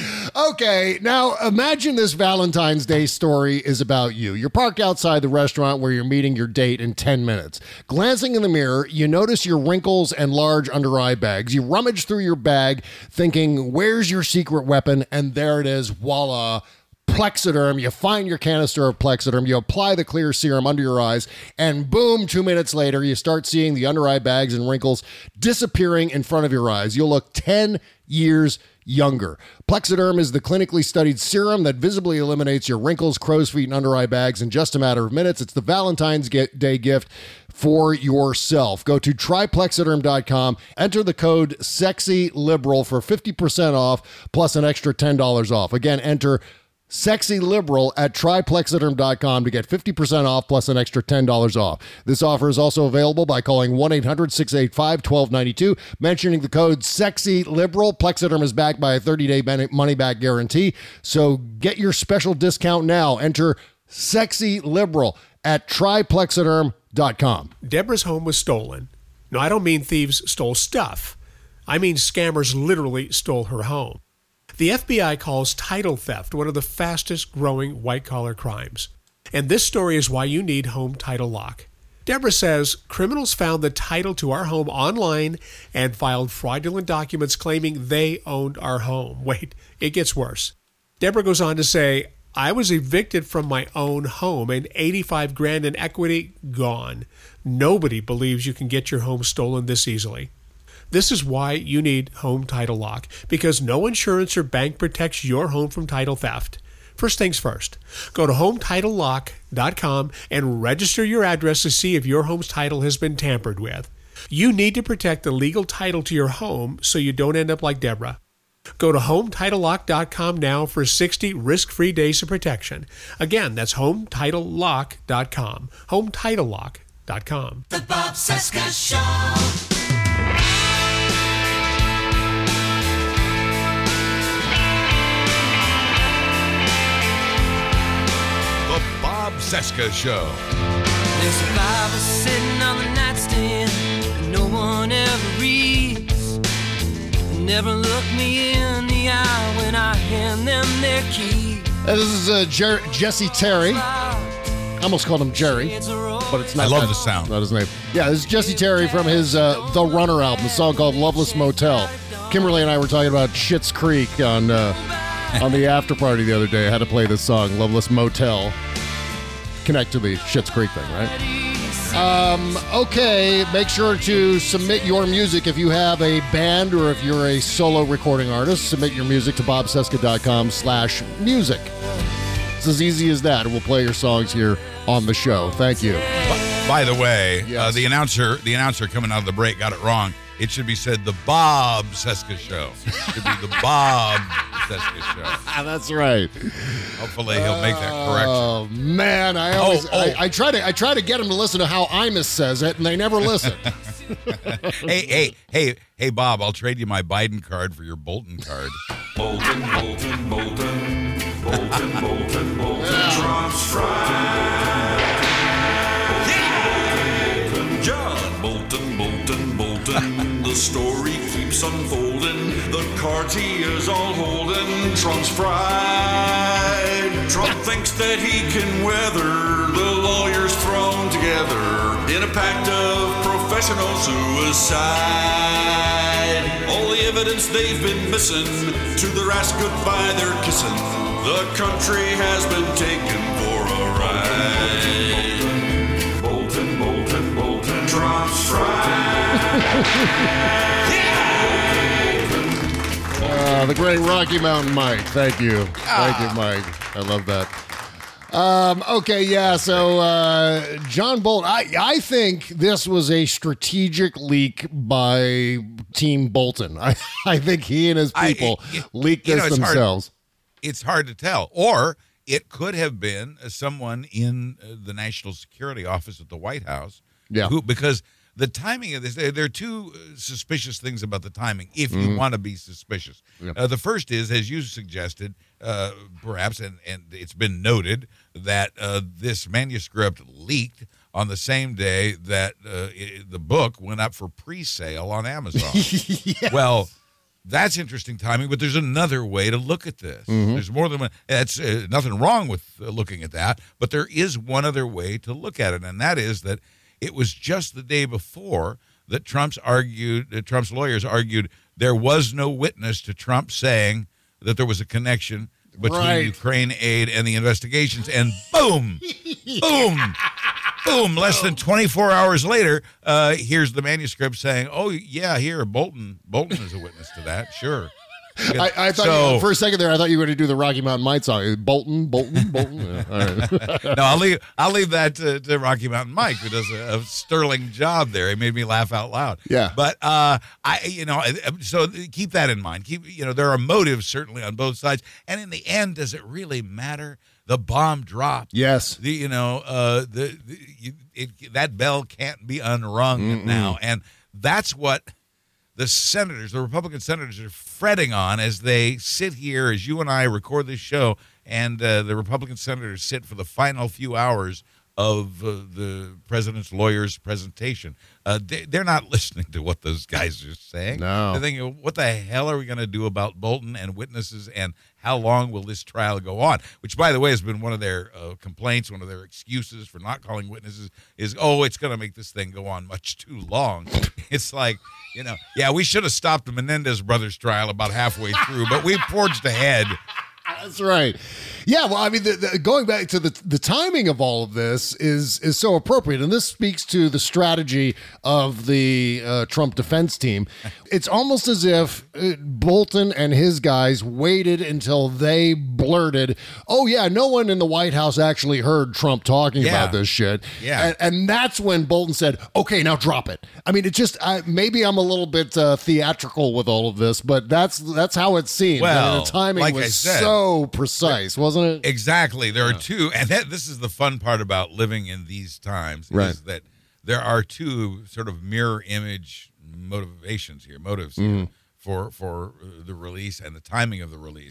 Okay, now imagine this Valentine's Day story is about you. You're parked outside the restaurant where you're meeting your date in ten minutes. Glancing in the mirror, you notice your wrinkles and large under-eye bags. You rummage through your bag thinking, where's your secret weapon? And there it is, voila, Plexiderm. You find your canister of Plexiderm, you apply the clear serum under your eyes, and boom, two minutes later, you start seeing the under-eye bags and wrinkles disappearing in front of your eyes. You'll look ten years younger. Plexiderm is the clinically studied serum that visibly eliminates your wrinkles, crow's feet, and under-eye bags in just a matter of minutes. It's the Valentine's Day gift for yourself. Go to try plexiderm dot com, enter the code SEXYLIBERAL for fifty percent off, plus an extra ten dollars off. Again, enter SEXYLIBERAL at try plexiderm dot com to get fifty percent off plus an extra ten dollars off. This offer is also available by calling one eight hundred six eight five one two nine two, mentioning the code SEXYLIBERAL. Plexiderm is backed by a thirty-day money-back guarantee, so get your special discount now. Enter SEXYLIBERAL at try plexiderm dot com. Deborah's home was stolen. No, I don't mean thieves stole stuff. I mean scammers literally stole her home. The F B I calls title theft one of the fastest growing white-collar crimes. And this story is why you need Home Title Lock. Deborah says criminals found the title to our home online and filed fraudulent documents claiming they owned our home. Wait, it gets worse. Deborah goes on to say, I was evicted from my own home and eighty-five grand in equity gone. Nobody believes you can get your home stolen this easily. This is why you need Home Title Lock, because no insurance or bank protects your home from title theft. First things first, go to home title lock dot com and register your address to see if your home's title has been tampered with. You need to protect the legal title to your home so you don't end up like Deborah. Go to home title lock dot com now for sixty risk-free days of protection. Again, that's home title lock dot com. home title lock dot com. The Bob Cesca Show. Cesca Show. There's a Bible sitting on the nightstand that no one ever reads. They never look me in the eye when I hand them their keys. Uh, this is uh, Jer- Jesse Terry. I almost called him Jerry, but it's not. I love that, the sound. Not his name. Yeah, this is Jesse Terry from his uh, The Runner album, a song called Loveless Motel. Kimberly and I were talking about Schitt's Creek on uh, on the after party the other day. I had to play this song, Loveless Motel. Connect to the Schitt's Creek thing, right? Um, okay, make sure to submit your music if you have a band or if you're a solo recording artist. Submit your music to bobcesca.com slash music. It's as easy as that. We'll play your songs here on the show. Thank you. By the way, Yes. uh, the announcer the announcer coming out of the break got it wrong. It should be said the Bob Cesca Show. It should be the Bob Cesca Show. That's right. Hopefully he'll make that correction. Oh man, I always Oh, oh. I, I try to I try to get them to listen to how Imus says it, and they never listen. hey, hey, hey, hey, Bob, I'll trade you my Biden card for your Bolton card. Bolton, Bolton, Bolton, Bolton, Bolton, Bolton, Trump's tried. Bolton, John Bolton, Bolton, Bolton. The story keeps unfolding. The cards he is all holding. Trump's pride. Trump thinks that he can weather the lawyers thrown together in a pact of professional suicide. All the evidence they've been missing, to their ass goodbye they're kissing. The country has been taken for a ride. Bolton, Bolton, Bolton, Bolton, Trump's tried. Uh, the great Rocky Mountain Mike. Thank you. Thank you, Mike. I love that. Um, okay, yeah, so uh, John Bolton, I, I think this was a strategic leak by Team Bolton. I, I think he and his people I, it, leaked you this know, it's themselves. Hard, it's hard to tell. Or it could have been uh, someone in uh, the National Security Office at the White House. Yeah. Who, because the timing of this, there, there are two uh, suspicious things about the timing, if you Mhm. want to be suspicious. Yep. Uh, the first is, as you suggested, uh, perhaps, and, and it's been noted, that uh, this manuscript leaked on the same day that uh, i the book went up for pre-sale on Amazon. Yes. Well, that's interesting timing, but there's another way to look at this. Mhm. There's more than one. That's uh, nothing wrong with uh, looking at that, but there is one other way to look at it, and that is that it was just the day before that Trump's argued, uh, Trump's lawyers argued there was no witness to Trump saying that there was a connection between Right. Ukraine aid and the investigations, and boom, boom, boom. Less than twenty-four hours later, uh, here's the manuscript saying, "Oh yeah, here Bolton, Bolton is a witness to that." Sure. I, I thought So- you, for a second there, I thought you were going to do the Rocky Mountain Mike song. Bolton, Bolton, Bolton. Yeah, all right. no, I'll leave. I'll leave that to, to Rocky Mountain Mike, who does a, a sterling job there. He made me laugh out loud. Yeah. But uh, I, you know, so keep that in mind. Keep, you know, there are motives certainly on both sides, and in the end, does it really matter? The bomb dropped. Yes. The you know, uh, the, the you, it, that bell can't be unrung Mm-mm. now, and that's what the senators, the Republican senators, are fretting on as they sit here, as you and I record this show, and uh, the Republican senators sit for the final few hours of uh, the president's lawyer's presentation. Uh, they, they're not listening to what those guys are saying. No. They're thinking, what the hell are we going to do about Bolton and witnesses, and how long will this trial go on? Which, by the way, has been one of their uh, complaints, one of their excuses for not calling witnesses is, oh, it's going to make this thing go on much too long. It's like, you know, yeah, we should have stopped the Menendez brothers trial about halfway through, but we forged ahead. That's right. Yeah, well, I mean, the, the, going back to the the timing of all of this is is so appropriate, and this speaks to the strategy of the uh, Trump defense team. It's almost as if uh, Bolton and his guys waited until they blurted, "Oh yeah, no one in the White House actually heard Trump talking Yeah. about this shit." Yeah. and, and that's when Bolton said, "Okay, now drop it." I mean, it just I, maybe I'm a little bit uh, theatrical with all of this, but that's that's how it seemed. Well, and the timing like was I said, so precise, wasn't it? Exactly. There are two, and that, this is the fun part about living in these times, Right. is that there are two sort of mirror image motivations here, motives here Mhm. for for uh, the release and the timing of the release.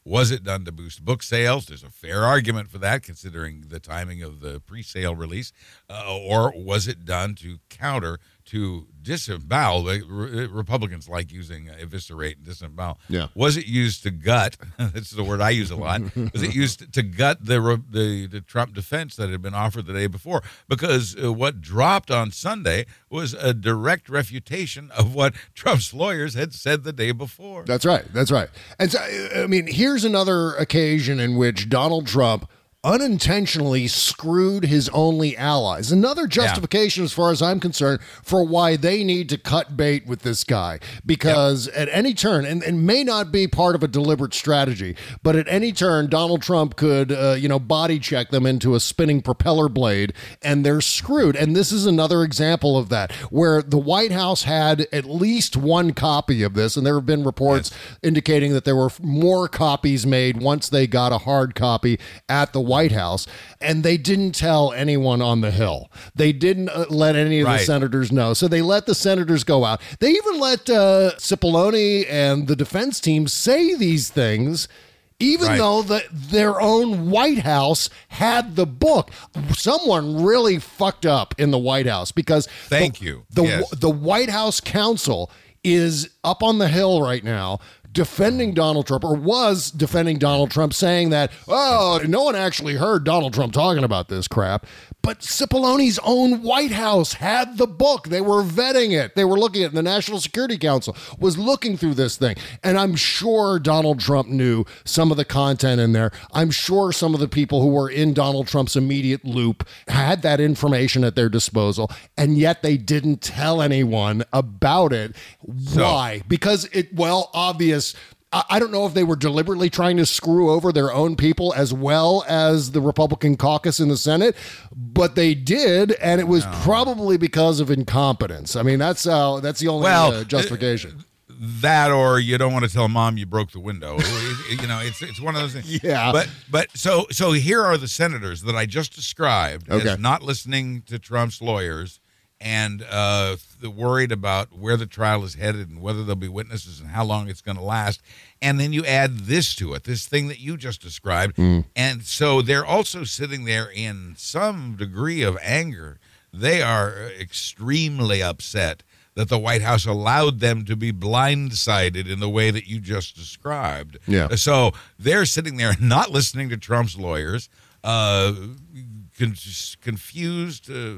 Was it done to boost book sales? There's a fair argument for that, considering the timing of the pre-sale release. Uh, or was it done to counter, to disembowel? Re- Republicans like using eviscerate and disembowel. Yeah. Was it used to gut? This is a word I use a lot. Was it used to gut the, the the Trump defense that had been offered the day before? Because uh, what dropped on Sunday was a direct refutation of what Trump's lawyers had said the day before. That's right. That's right. And so, I mean, here's another occasion in which Donald Trump unintentionally screwed his only allies. Another justification, yeah. as far as I'm concerned, for why they need to cut bait with this guy. Because yep. at any turn, and it may not be part of a deliberate strategy, but at any turn, Donald Trump could, uh, you know, body check them into a spinning propeller blade, and they're screwed. And this is another example of that, where the White House had at least one copy of this, and there have been reports yes. indicating that there were more copies made once they got a hard copy at the White House, and they didn't tell anyone on the Hill. They didn't uh, let any of right. the senators know. So they let the senators go out. They even let uh, Cipollone and the defense team say these things, even right. though the, their own White House had the book. Someone really fucked up in the White House, because thank the, you. The, yes. the White House counsel is up on the Hill right now defending Donald Trump, or was defending Donald Trump, saying that, oh, no one actually heard Donald Trump talking about this crap. But Cipollone's own White House had the book. They were vetting it. They were looking at it. The National Security Council was looking through this thing. And I'm sure Donald Trump knew some of the content in there. I'm sure some of the people who were in Donald Trump's immediate loop had that information at their disposal, and yet they didn't tell anyone about it. So, why? Because it, well, obvious. I don't know if they were deliberately trying to screw over their own people as well as the Republican caucus in the Senate, but they did, and it was no. probably because of incompetence. I mean, that's uh, that's the only well, uh, justification. Uh, that, or you don't want to tell mom you broke the window. You know, it's it's one of those things. Yeah. But but so so here are the senators that I just described okay. as not listening to Trump's lawyers, and uh, worried about where the trial is headed and whether there'll be witnesses and how long it's going to last. And then you add this to it, this thing that you just described. Mm. And so they're also sitting there in some degree of anger. They are extremely upset that the White House allowed them to be blindsided in the way that you just described. Yeah. So they're sitting there not listening to Trump's lawyers, uh, con- confused, uh,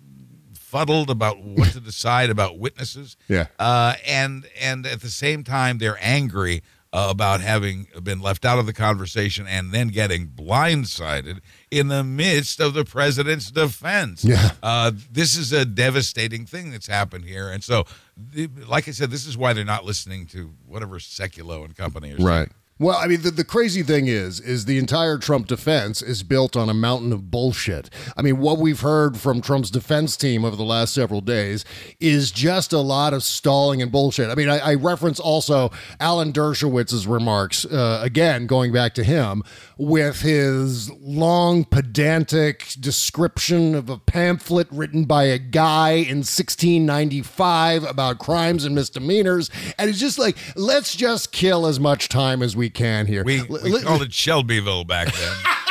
fuddled about what to decide about witnesses. Yeah. Uh, and and at the same time, they're angry uh, about having been left out of the conversation and then getting blindsided in the midst of the president's defense. Yeah. Uh, this is a devastating thing that's happened here. And so, like I said, this is why they're not listening to whatever Sekulow and company are saying. Right. Well, I mean, the, the crazy thing is, is the entire Trump defense is built on a mountain of bullshit. I mean, what we've heard from Trump's defense team over the last several days is just a lot of stalling and bullshit. I mean, I, I reference also Alan Dershowitz's remarks, uh, again, going back to him, with his long, pedantic description of a pamphlet written by a guy in sixteen ninety-five about crimes and misdemeanors. And it's just like, let's just kill as much time as we can here. We, we called it Shelbyville back then.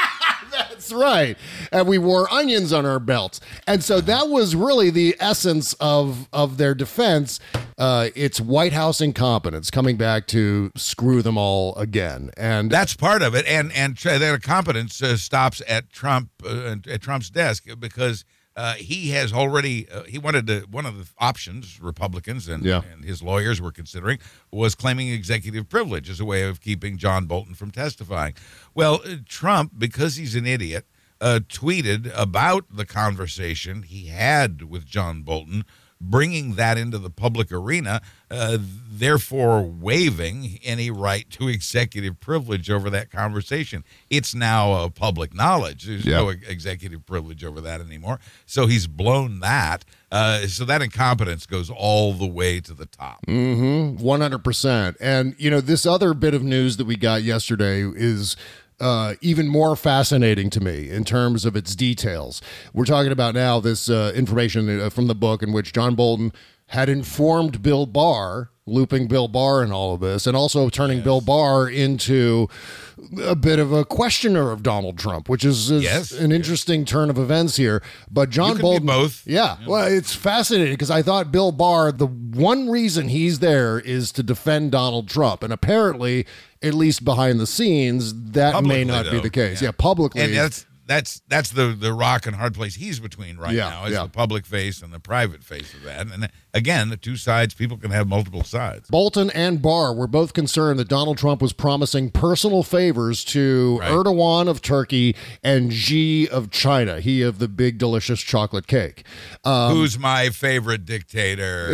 That's right. And we wore onions on our belts. And so that was really the essence of, of their defense. Uh, it's White House incompetence coming back to screw them all again. And that's part of it. And and their incompetence uh, stops at Trump uh, at Trump's desk, because Uh, he has already, uh, he wanted to, one of the options Republicans and, yeah. and his lawyers were considering was claiming executive privilege as a way of keeping John Bolton from testifying. Well, uh, Trump, because he's an idiot, uh, tweeted about the conversation he had with John Bolton, bringing that into the public arena, uh, therefore waiving any right to executive privilege over that conversation. It's now uh, public knowledge. There's yeah. no executive privilege over that anymore. So he's blown that. Uh, so that incompetence goes all the way to the top. Mm-hmm. one hundred percent. And, you know, this other bit of news that we got yesterday is Uh, even more fascinating to me in terms of its details. We're talking about now this uh, information from the book in which John Bolton had informed Bill Barr looping Bill Barr in all of this, and also turning yes. Bill Barr into a bit of a questioner of Donald Trump, which is, is yes. an interesting yes. turn of events here. But John Bolton, both. Yeah, yeah, well, it's fascinating because I thought Bill Barr, the one reason he's there is to defend Donald Trump, and apparently, at least behind the scenes, that publicly, may not though. be the case. Yeah, yeah publicly, and that's. That's that's the, the rock and hard place he's between right yeah, now is yeah. the public face and the private face of that. And again, the two sides, people can have multiple sides. Bolton and Barr were both concerned that Donald Trump was promising personal favors to right. Erdogan of Turkey and Xi of China, he of the big delicious chocolate cake. Um, Who's my favorite dictator?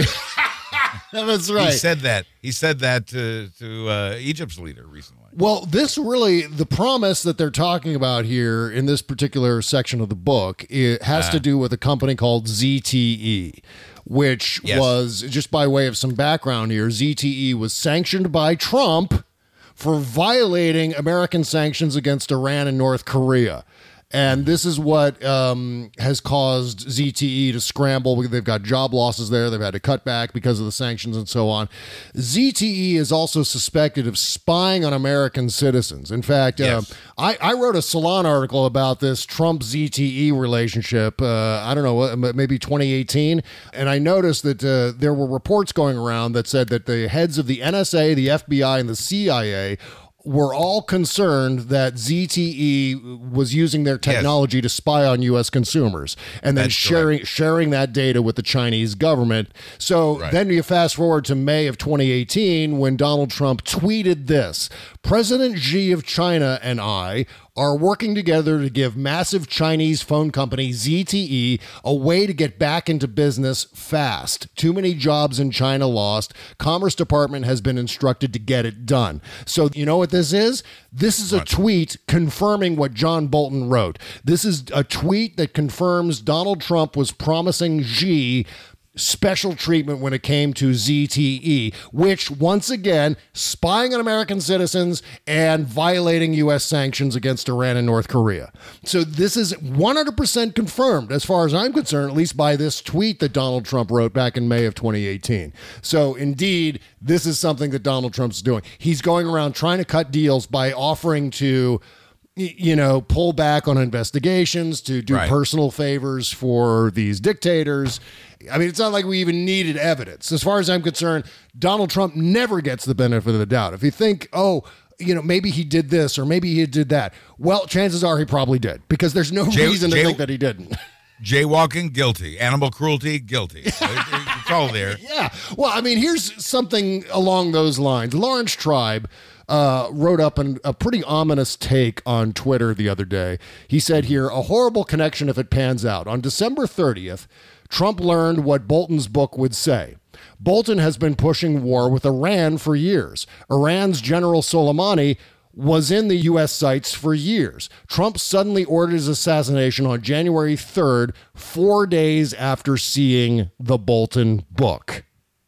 That's right. He said that. He said that to, to uh, Egypt's leader recently. Well, this really, the promise that they're talking about here in this particular section of the book, it has uh, to do with a company called Z T E, which yes. was, just by way of some background here, Z T E was sanctioned by Trump for violating American sanctions against Iran and North Korea. And this is what um, has caused Z T E to scramble. They've got job losses there. They've had to cut back because of the sanctions and so on. Z T E is also suspected of spying on American citizens. In fact, yes. uh, I, I wrote a Salon article about this Trump-Z T E relationship, uh, I don't know, maybe twenty eighteen. And I noticed that uh, there were reports going around that said that the heads of the N S A, the F B I, and the C I A were all concerned that Z T E was using their technology yes. to spy on U S consumers and then That's sharing correct. sharing that data with the Chinese government. So right. then you fast forward to May of twenty eighteen when Donald Trump tweeted this: President Xi of China and I are working together to give massive Chinese phone company Z T E a way to get back into business fast. Too many jobs in China lost. Commerce Department has been instructed to get it done. So you know what this is? This is a what? tweet confirming what John Bolton wrote. This is a tweet that confirms Donald Trump was promising Xi special treatment when it came to Z T E, which, once again, spying on American citizens and violating U S sanctions against Iran and North Korea. So this is one hundred percent confirmed, as far as I'm concerned, at least by this tweet that Donald Trump wrote back in May of twenty eighteen. So, indeed, this is something that Donald Trump's doing. He's going around trying to cut deals by offering to, you know, pull back on investigations, to do right. personal favors for these dictators. I mean, it's not like we even needed evidence. As far as I'm concerned, Donald Trump never gets the benefit of the doubt. If you think, oh, you know, maybe he did this or maybe he did that, well, chances are he probably did, because there's no Jay, reason to Jay, think that he didn't. Jaywalking, guilty. Animal cruelty, guilty. It's all there. Yeah. Well, I mean, here's something along those lines. Lawrence Tribe Uh, wrote up an, a pretty ominous take on Twitter the other day. He said here, a horrible connection if it pans out. On December thirtieth, Trump learned what Bolton's book would say. Bolton has been pushing war with Iran for years. Iran's General Soleimani was in the U S sights for years. Trump suddenly ordered his assassination on January third, four days after seeing the Bolton book.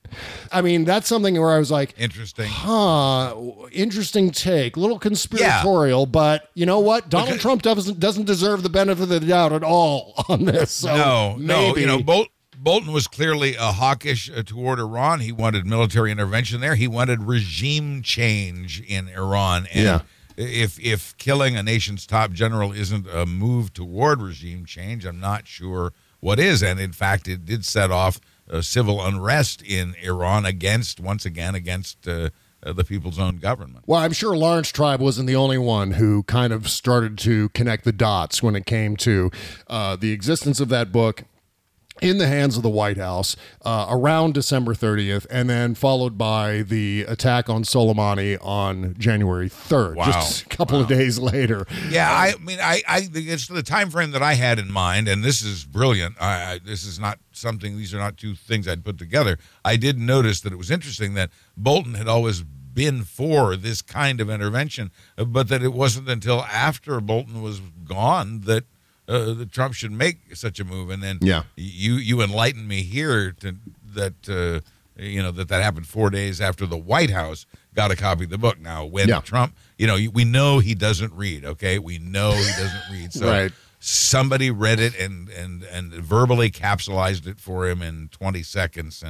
I mean, that's something where I was like, interesting. Huh, interesting take. A little conspiratorial, yeah. but you know what? Donald okay. Trump doesn't doesn't deserve the benefit of the doubt at all on this. So no, maybe. no. You know, Bol- Bolton was clearly a hawkish uh, toward Iran. He wanted military intervention there. He wanted regime change in Iran. And yeah. if if killing a nation's top general isn't a move toward regime change, I'm not sure what is. And in fact, it did set off Uh, civil unrest in Iran against, once again, against uh, uh, the people's own government. Well, I'm sure Lawrence Tribe wasn't the only one who kind of started to connect the dots when it came to uh, the existence of that book in the hands of the White House uh, around December thirtieth, and then followed by the attack on Soleimani on January third, wow. just a couple wow. of days later. Yeah, I mean, I, I, it's the time frame that I had in mind, and this is brilliant. I, I, this is not something; these are not two things I'd put together. I did notice that it was interesting that Bolton had always been for this kind of intervention, but that it wasn't until after Bolton was gone that Uh, that Trump should make such a move. And then yeah. you you enlightened me here to, that uh, you know that that happened four days after the White House got a copy of the book. Now, when yeah. Trump, you know, we know he doesn't read. Okay, we know he doesn't read. So right. somebody read it and and and verbally capsulized it for him in twenty seconds, and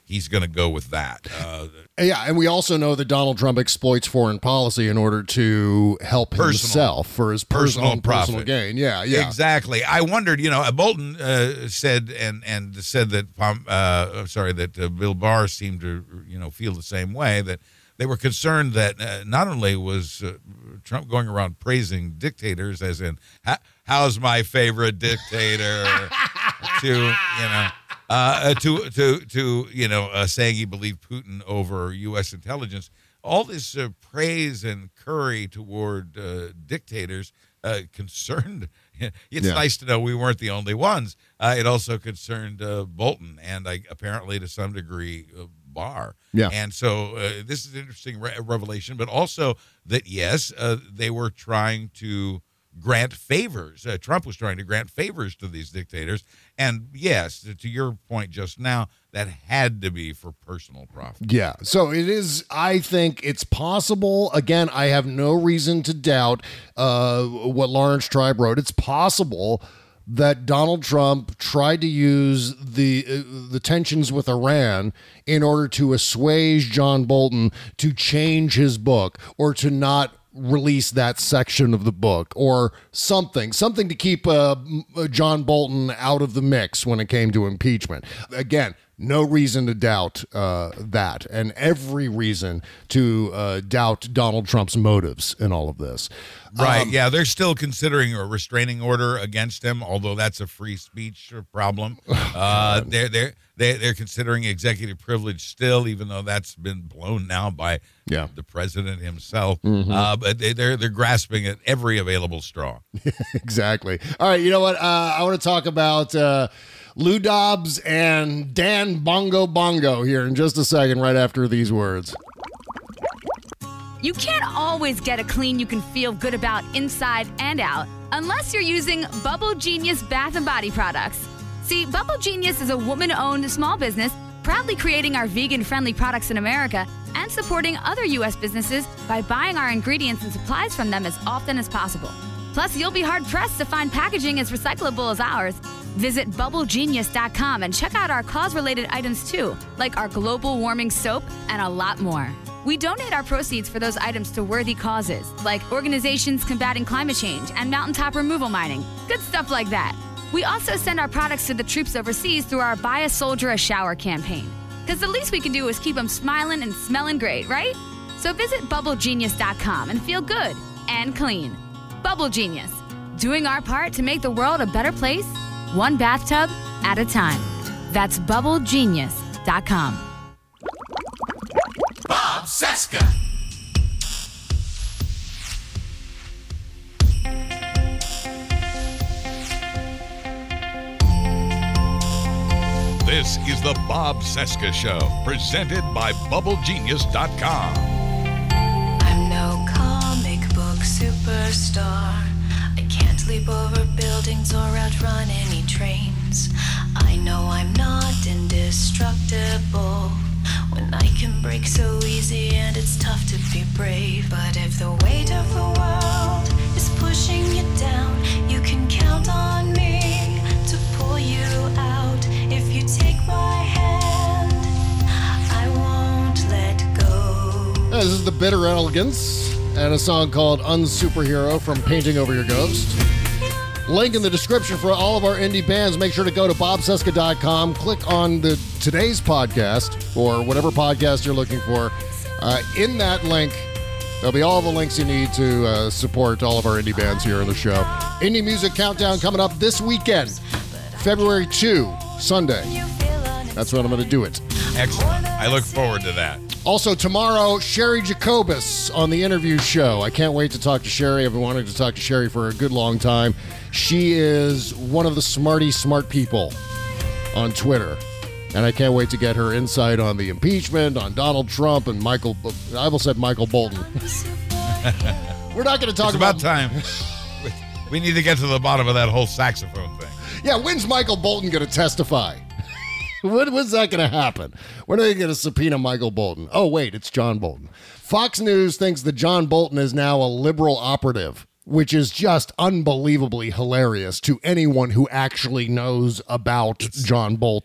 he's going to go with that. Uh, yeah, and we also know that Donald Trump exploits foreign policy in order to help Personal. himself for his personal Personal profit. personal gain. Yeah, yeah. Exactly. I wondered, you know, Bolton uh, said and and said that Pom- uh, I'm sorry that uh, Bill Barr seemed to, you know, feel the same way, that they were concerned that uh, not only was uh, Trump going around praising dictators, as in, how's my favorite dictator, to, you know, uh, to, to, to, you know, uh, saying he believed Putin over U S intelligence. All this uh, praise and curry toward uh, dictators uh, concerned. It's Yeah. nice to know we weren't the only ones. Uh, it also concerned uh, Bolton and I, apparently to some degree uh, Barr. Yeah. And so uh, this is an interesting re- revelation, but also that, yes, uh, they were trying to grant favors. Uh, Trump was trying to grant favors to these dictators. And yes, to your point just now, that had to be for personal profit. Yeah. So it is, I think it's possible. Again, I have no reason to doubt uh, what Lawrence Tribe wrote. It's possible that Donald Trump tried to use the uh, the tensions with Iran in order to assuage John Bolton to change his book or to not release that section of the book or something, something to keep uh, John Bolton out of the mix when it came to impeachment. Again, no reason to doubt uh, that, and every reason to uh, doubt Donald Trump's motives in all of this. Right. Um, yeah, they're still considering a restraining order against him, although that's a free speech problem. Uh, they're they're they're they're considering executive privilege still, even though that's been blown now by yeah. the president himself. Mhm. Uh, but they, they're they're grasping at every available straw. Exactly. All right. You know what? Uh, I want to talk about uh, Lou Dobbs and Dan Bongo Bongo here in just a second, right after these words. You can't always get a clean you can feel good about inside and out unless you're using Bubble Genius Bath and Body products. See, Bubble Genius is a woman-owned small business proudly creating our vegan-friendly products in America and supporting other U S businesses by buying our ingredients and supplies from them as often as possible. Plus, you'll be hard-pressed to find packaging as recyclable as ours. Visit bubble genius dot com and check out our cause-related items too, like our global warming soap and a lot more. We donate our proceeds for those items to worthy causes, like organizations combating climate change and mountaintop removal mining. Good stuff like that. We also send our products to the troops overseas through our Buy a Soldier a Shower campaign. Because the least we can do is keep them smiling and smelling great, right? So visit bubble genius dot com and feel good and clean. Bubble Genius, doing our part to make the world a better place, one bathtub at a time. That's bubble genius dot com. Bob Cesca. This is the Bob Cesca Show, presented by bubble genius dot com. I'm no comic book superstar. I can't leap over buildings or outrun any trains. I know I'm not indestructible when I can break so easy and it's tough to be brave. But if the weight of the world is pushing you down, you can count on me to pull you out. If you take my hand, I won't let go. This is the Bitter Elegance and a song called Unsuperhero from Painting Over Your Ghost. Link in the description for all of our indie bands. Make sure to go to bob cesca dot com, click on the today's podcast or whatever podcast you're looking for. Uh, in that link, there'll be all the links you need to uh, support all of our indie bands here on the show. Indie Music Countdown coming up this weekend, February second, Sunday. That's when I'm going to do it. Excellent. I look forward to that. Also, tomorrow, Sherry Jacobus on the interview show. I can't wait to talk to Sherry. I've been wanting to talk to Sherry for a good long time. She is one of the smarty smart people on Twitter. And I can't wait to get her insight on the impeachment, on Donald Trump, and Michael, I almost said Michael Bolton. We're not going to talk it's about... about time. We need to get to the bottom of that whole saxophone thing. Yeah, when's Michael Bolton going to testify? When, when's that going to happen? When are they going to subpoena Michael Bolton? Oh, wait, it's John Bolton. Fox News thinks that John Bolton is now a liberal operative, which is just unbelievably hilarious to anyone who actually knows about it's, John Bolton.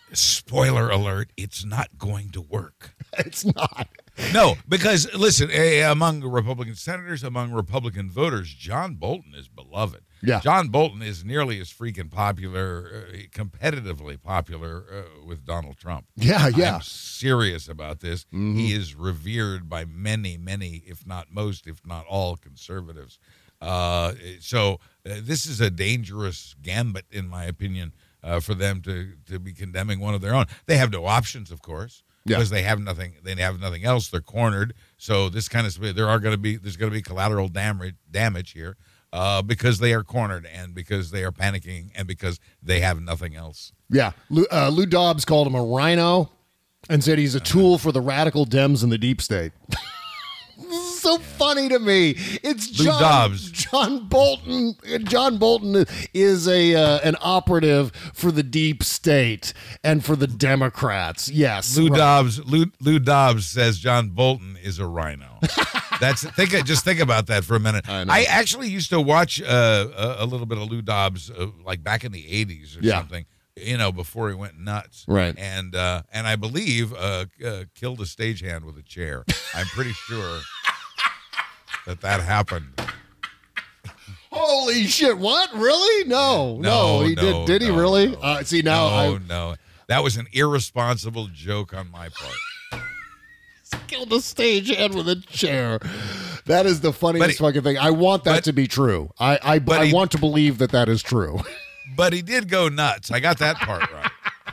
spoiler alert, it's not going to work. It's not. No, because, listen, eh, among Republican senators, among Republican voters, John Bolton is beloved. Yeah. John Bolton is nearly as freaking popular, uh, competitively popular uh, with Donald Trump. Yeah, yeah. I'm serious about this. Mm-hmm. He is revered by many, many, if not most, if not all, conservatives. Uh, so uh, this is a dangerous gambit, in my opinion, uh, for them to, to be condemning one of their own. They have no options, of course. Because yeah. they have nothing, they have nothing else. They're cornered. So this kind of there are going to be there's going to be collateral damage damage here uh, because they are cornered and because they are panicking and because they have nothing else. Yeah, Lou, uh, Lou Dobbs called him a rhino and said he's a tool for the radical Dems in the deep state. This is so yeah. funny to me. It's Lou John Dobbs. John Bolton. John Bolton is a uh, an operative for the deep state and for the Democrats. Yes, Lou right. Dobbs. Lou, Lou Dobbs says John Bolton is a rhino. That's think. Just think about that for a minute. I, know. I actually used to watch uh, a, a little bit of Lou Dobbs, uh, like back in the eighties or yeah. something. You know, before he went nuts, right? And uh, and I believe uh, uh, killed a stagehand with a chair. I'm pretty sure that that happened. Holy shit! What? Really? No, no, no he no, did. Did he no, really? No. Uh, see now, no, I, no, that was an irresponsible joke on my part. Killed a stagehand with a chair. That is the funniest he, fucking thing. I want that but, to be true. I I, I he, want to believe that that is true. But he did go nuts. I got that part right.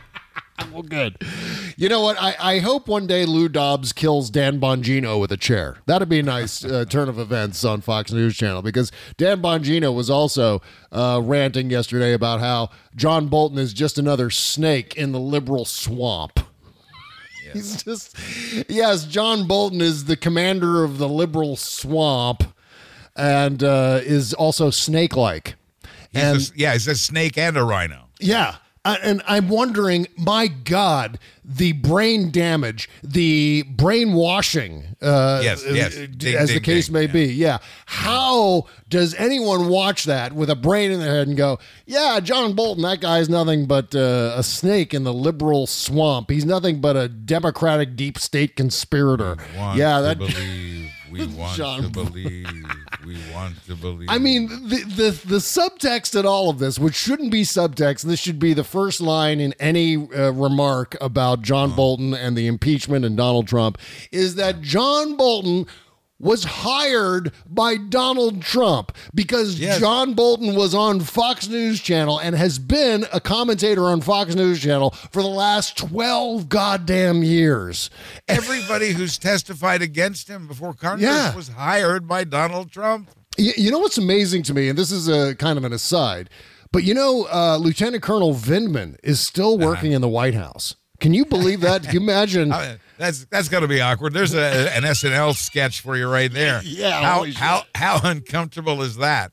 Well, good. You know what? I, I hope one day Lou Dobbs kills Dan Bongino with a chair. That'd be a nice uh, turn of events on Fox News Channel, because Dan Bongino was also uh, ranting yesterday about how John Bolton is just another snake in the liberal swamp. Yes. He's just, yes, John Bolton is the commander of the liberal swamp and uh, is also snake-like. He's and, a, yeah, he's a snake and a rhino. Yeah. Uh, and I'm wondering, my God, the brain damage, the brainwashing, uh, yes, yes. Uh, ding, as ding, the case ding, may yeah. be. Yeah. How does anyone watch that with a brain in their head and go, yeah, John Bolton, that guy's nothing but uh, a snake in the liberal swamp. He's nothing but a Democratic deep state conspirator. We want yeah, to that. believe. We want John to believe. We want to believe. I mean, the, the the subtext in all of this, which shouldn't be subtext, this should be the first line in any uh, remark about John uh-huh. Bolton and the impeachment and Donald Trump, is that John Bolton was hired by Donald Trump because yes. John Bolton was on Fox News Channel and has been a commentator on Fox News Channel for the last twelve goddamn years. Everybody who's testified against him before Congress Yeah. was hired by Donald Trump. You, you know what's amazing to me, and this is a kind of an aside, but you know, uh, Lieutenant Colonel Vindman is still working uh-huh. in the White House. Can you believe that? Can you imagine? I, that's that's going to be awkward. There's a, an S N L sketch for you right there. Yeah. How how how uncomfortable is that?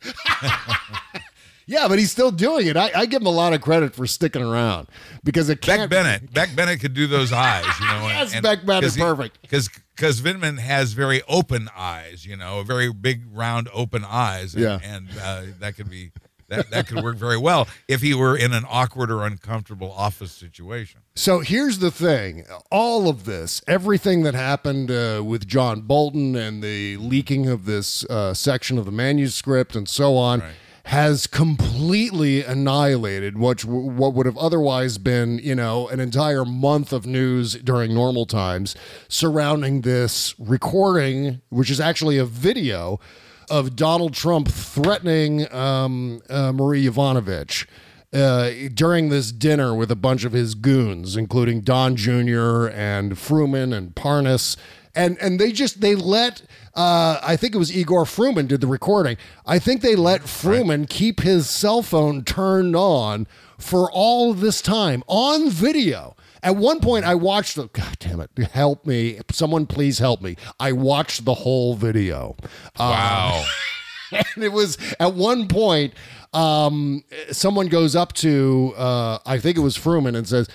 Yeah, but he's still doing it. I, I give him a lot of credit for sticking around because it can't. Beck Bennett. Beck Bennett could do those eyes, you know. Yes, and, Beck Bennett, he, perfect. Because because Vindman has very open eyes, you know, very big, round, open eyes. And, yeah, and uh, that could be. That, that could work very well if he were in an awkward or uncomfortable office situation. So here's the thing. All of this, everything that happened uh, with John Bolton and the leaking of this uh, section of the manuscript and so on, right. has completely annihilated what, what would have otherwise been, you know, an entire month of news during normal times surrounding this recording, which is actually a video of Donald Trump threatening um, uh, Marie Yovanovitch uh, during this dinner with a bunch of his goons, including Don Junior and Fruman and Parnas. And and they just, they let, uh, I think it was Igor Fruman did the recording. I think they let Fruman right. keep his cell phone turned on for all of this time on video. At one point, I watched the, God damn it, help me. Someone please help me. I watched the whole video. Wow. Um, and it was, at one point, um, someone goes up to, uh, I think it was Fruman, and says,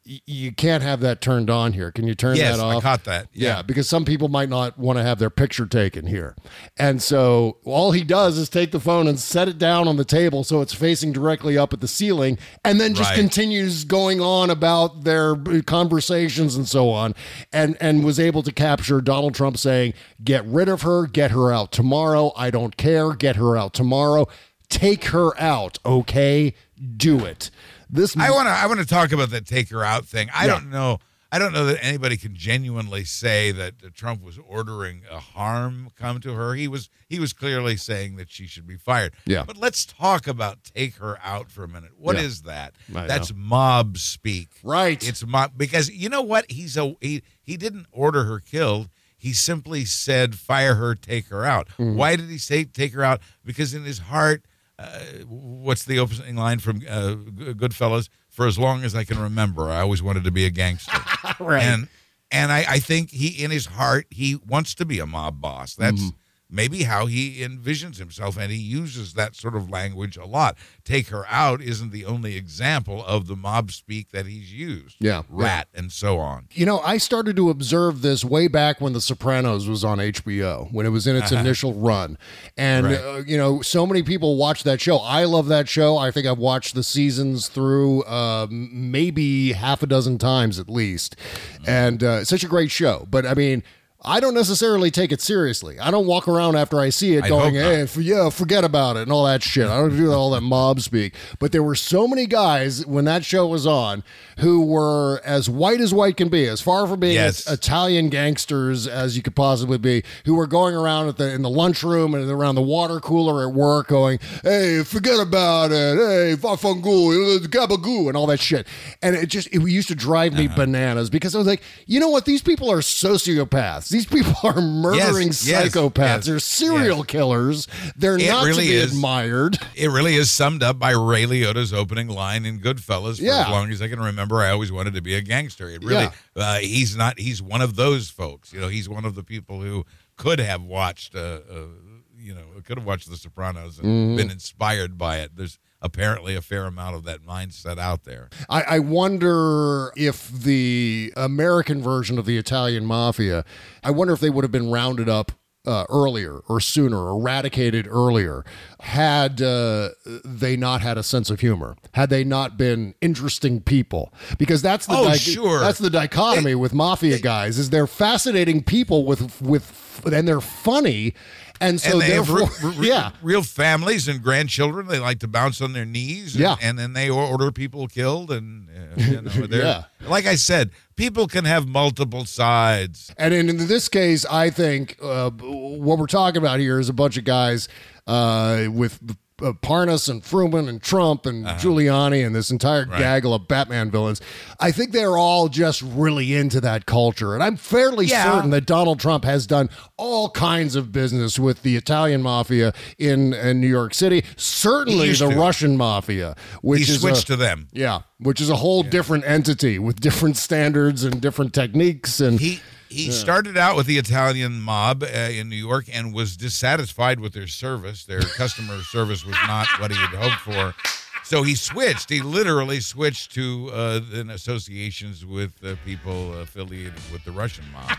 y- you can't have that turned on here. Can you turn yes, that off? I caught that. Yeah. Yeah. because some people might not want to have their picture taken here. And so all he does is take the phone and set it down on the table so it's facing directly up at the ceiling, and then just Right. continues going on about their conversations and so on, and, and was able to capture Donald Trump saying, get rid of her, get her out tomorrow. I don't care. Get her out tomorrow. Take her out, okay? Do it. This I want to. I want to talk about that take her out thing. I Yeah. don't know. I don't know that anybody can genuinely say that uh, Trump was ordering a harm come to her. He was. He was clearly saying that she should be fired. Yeah. But let's talk about take her out for a minute. What Yeah. is that? I That's know. mob speak. Right. It's mob because you know what? He's a he. He didn't order her killed. He simply said, "Fire her, take her out." Mm-hmm. Why did he say take her out? Because in his heart. Uh, what's the opening line from uh, Goodfellas? For as long as I can remember, I always wanted to be a gangster. Right. And and I, I think he, in his heart, he wants to be a mob boss. That's Mhm. maybe how he envisions himself, and he uses that sort of language a lot. Take her out isn't the only example of the mob speak that he's used. Yeah, Rat and so on. You know, I started to observe this way back when The Sopranos was on H B O, when it was in its Uh-huh. initial run. And, Right. uh, you know, so many people watch that show. I love that show. I think I've watched the seasons through uh, maybe half a dozen times at least. And uh, it's such a great show. But, I mean, I don't necessarily take it seriously. I don't walk around after I see it I'd going, hope not. hey, for, yeah, forget about it and all that shit. I don't do all that mob speak. But there were so many guys when that show was on who were as white as white can be, as far from being Yes. as Italian gangsters as you could possibly be, who were going around at the in the lunchroom and around the water cooler at work going, hey, forget about it. Hey, fafangoo, gabagoo, and all that shit. And it just, it used to drive me bananas because I was like, you know what? These people are sociopaths. These people are murdering Yes, yes, psychopaths. yes, They're serial yes. killers. They're It not really to be is. admired. It really is summed up by Ray Liotta's opening line in Goodfellas. For Yeah. as long as I can remember, I always wanted to be a gangster. It really, uh, he's not. He's one of those folks. You know, he's one of the people who could have watched. Uh, uh, you know, could have watched The Sopranos and Mhm. been inspired by it. There's apparently a fair amount of that mindset out there. I, I wonder if the American version of the Italian mafia, I wonder if they would have been rounded up uh, earlier or sooner, eradicated earlier, had uh, they not had a sense of humor, had they not been interesting people. Because that's the Oh, di- sure. that's the dichotomy with mafia guys, is they're fascinating people with with and they're funny. And so and they have therefore, re- re- yeah. real families and grandchildren. They like to bounce on their knees. And, Yeah. and then they order people killed. And uh, you know, they're- Yeah. like I said, people can have multiple sides. And in, in this case, I think uh, what we're talking about here is a bunch of guys uh, with uh, Parnas and Fruman and Trump and Giuliani and this entire Right. gaggle of Batman villains. I think they're all just really into that culture. And I'm fairly Yeah. certain that Donald Trump has done all kinds of business with the Italian mafia in, in New York City. Certainly used the to. Russian mafia, which He is switched a, to them. Yeah, which is a whole different entity with different standards and different techniques. And He he started out with the Italian mob uh, in New York and was dissatisfied with their service. Their customer service was not what he had hoped for. So he switched. He literally switched to uh, in associations with uh, people affiliated with the Russian mob.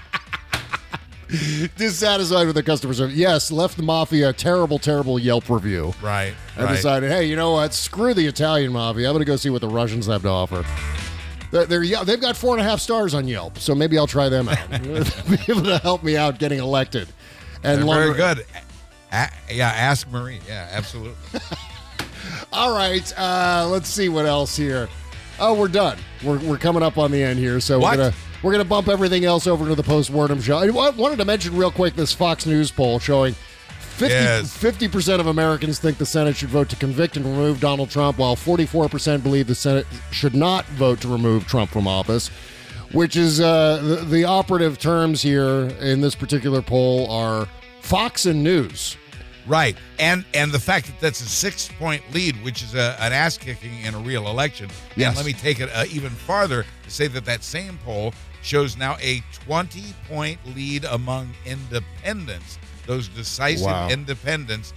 dissatisfied with the customer service. Yes, left the mafia a terrible, terrible Yelp review. Right. I right. decided, hey, you know what? Screw the Italian mafia. I'm going to go see what the Russians have to offer. They're, they're, yeah, they've got four and a half stars on Yelp, so maybe I'll try them out. Be able to help me out getting elected. And They're longer- very good. A- yeah, ask Marie. Yeah, absolutely. All right, uh, let's see what else here. Oh, we're done. We're, we're coming up on the end here, so What? we're gonna we're gonna bump everything else over to the post-mortem show. I wa- wanted to mention real quick this Fox News poll showing Yes. fifty percent of Americans think the Senate should vote to convict and remove Donald Trump, while forty-four percent believe the Senate should not vote to remove Trump from office, which is uh, the, the operative terms here in this particular poll are Fox and News. Right, and and the fact that that's a six-point lead, which is a, an ass-kicking in a real election. Yes. And let me take it uh, even farther to say that that same poll shows now a twenty-point lead among independents, those decisive Wow. independents.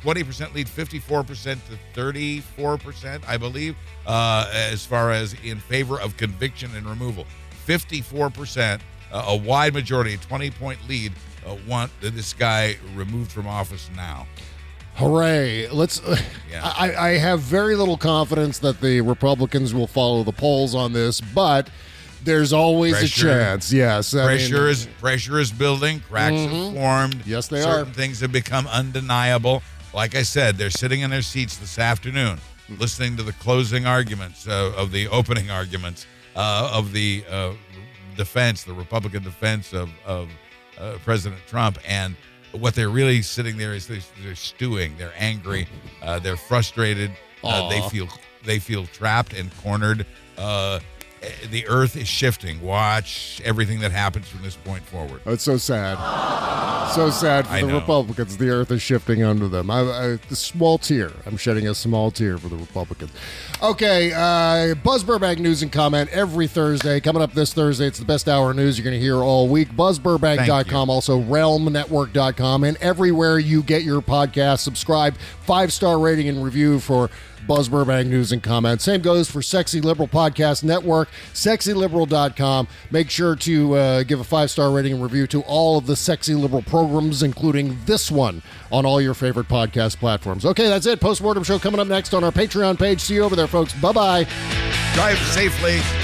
twenty percent lead, fifty-four percent to thirty-four percent, I believe, uh, as far as in favor of conviction and removal. fifty-four percent, uh, a wide majority, a twenty-point lead, uh, want this guy removed from office now. Hooray. Let's. Yeah. I, I have very little confidence that the Republicans will follow the polls on this, but there's always Pressure. a chance. Yes. I Pressure mean, is pressure is building. Cracks Mhm. have formed. Yes, they Certain are. things have become undeniable. Like I said, they're sitting in their seats this afternoon, listening to the closing arguments uh, of the opening arguments uh, of the uh, defense, the Republican defense of of uh, President Trump, and what they're really sitting there is they're, they're stewing. They're angry. Uh, they're frustrated. Uh, they Aw. feel they feel trapped and cornered. Uh, the earth is shifting. Watch everything that happens from this point forward. It's so sad. So sad for I the know. Republicans. The earth is shifting under them. I, I, a small tear. I'm shedding a small tear for the Republicans. Okay, uh, Buzz Burbank news and comment every Thursday. Coming up this Thursday, it's the best hour of news you're going to hear all week. buzz burbank dot com, also realm network dot com, and everywhere you get your podcast. Subscribe, five-star rating and review for Buzz Burbank news and comment. Same goes for Sexy Liberal Podcast Network, sexy liberal dot com. Make sure to uh, give a five-star rating and review to all of the Sexy Liberal programs, including this one, on all your favorite podcast platforms. Okay, that's it. Postmortem Show coming up next on our Patreon page. See you over there, folks. Bye-bye. Drive safely.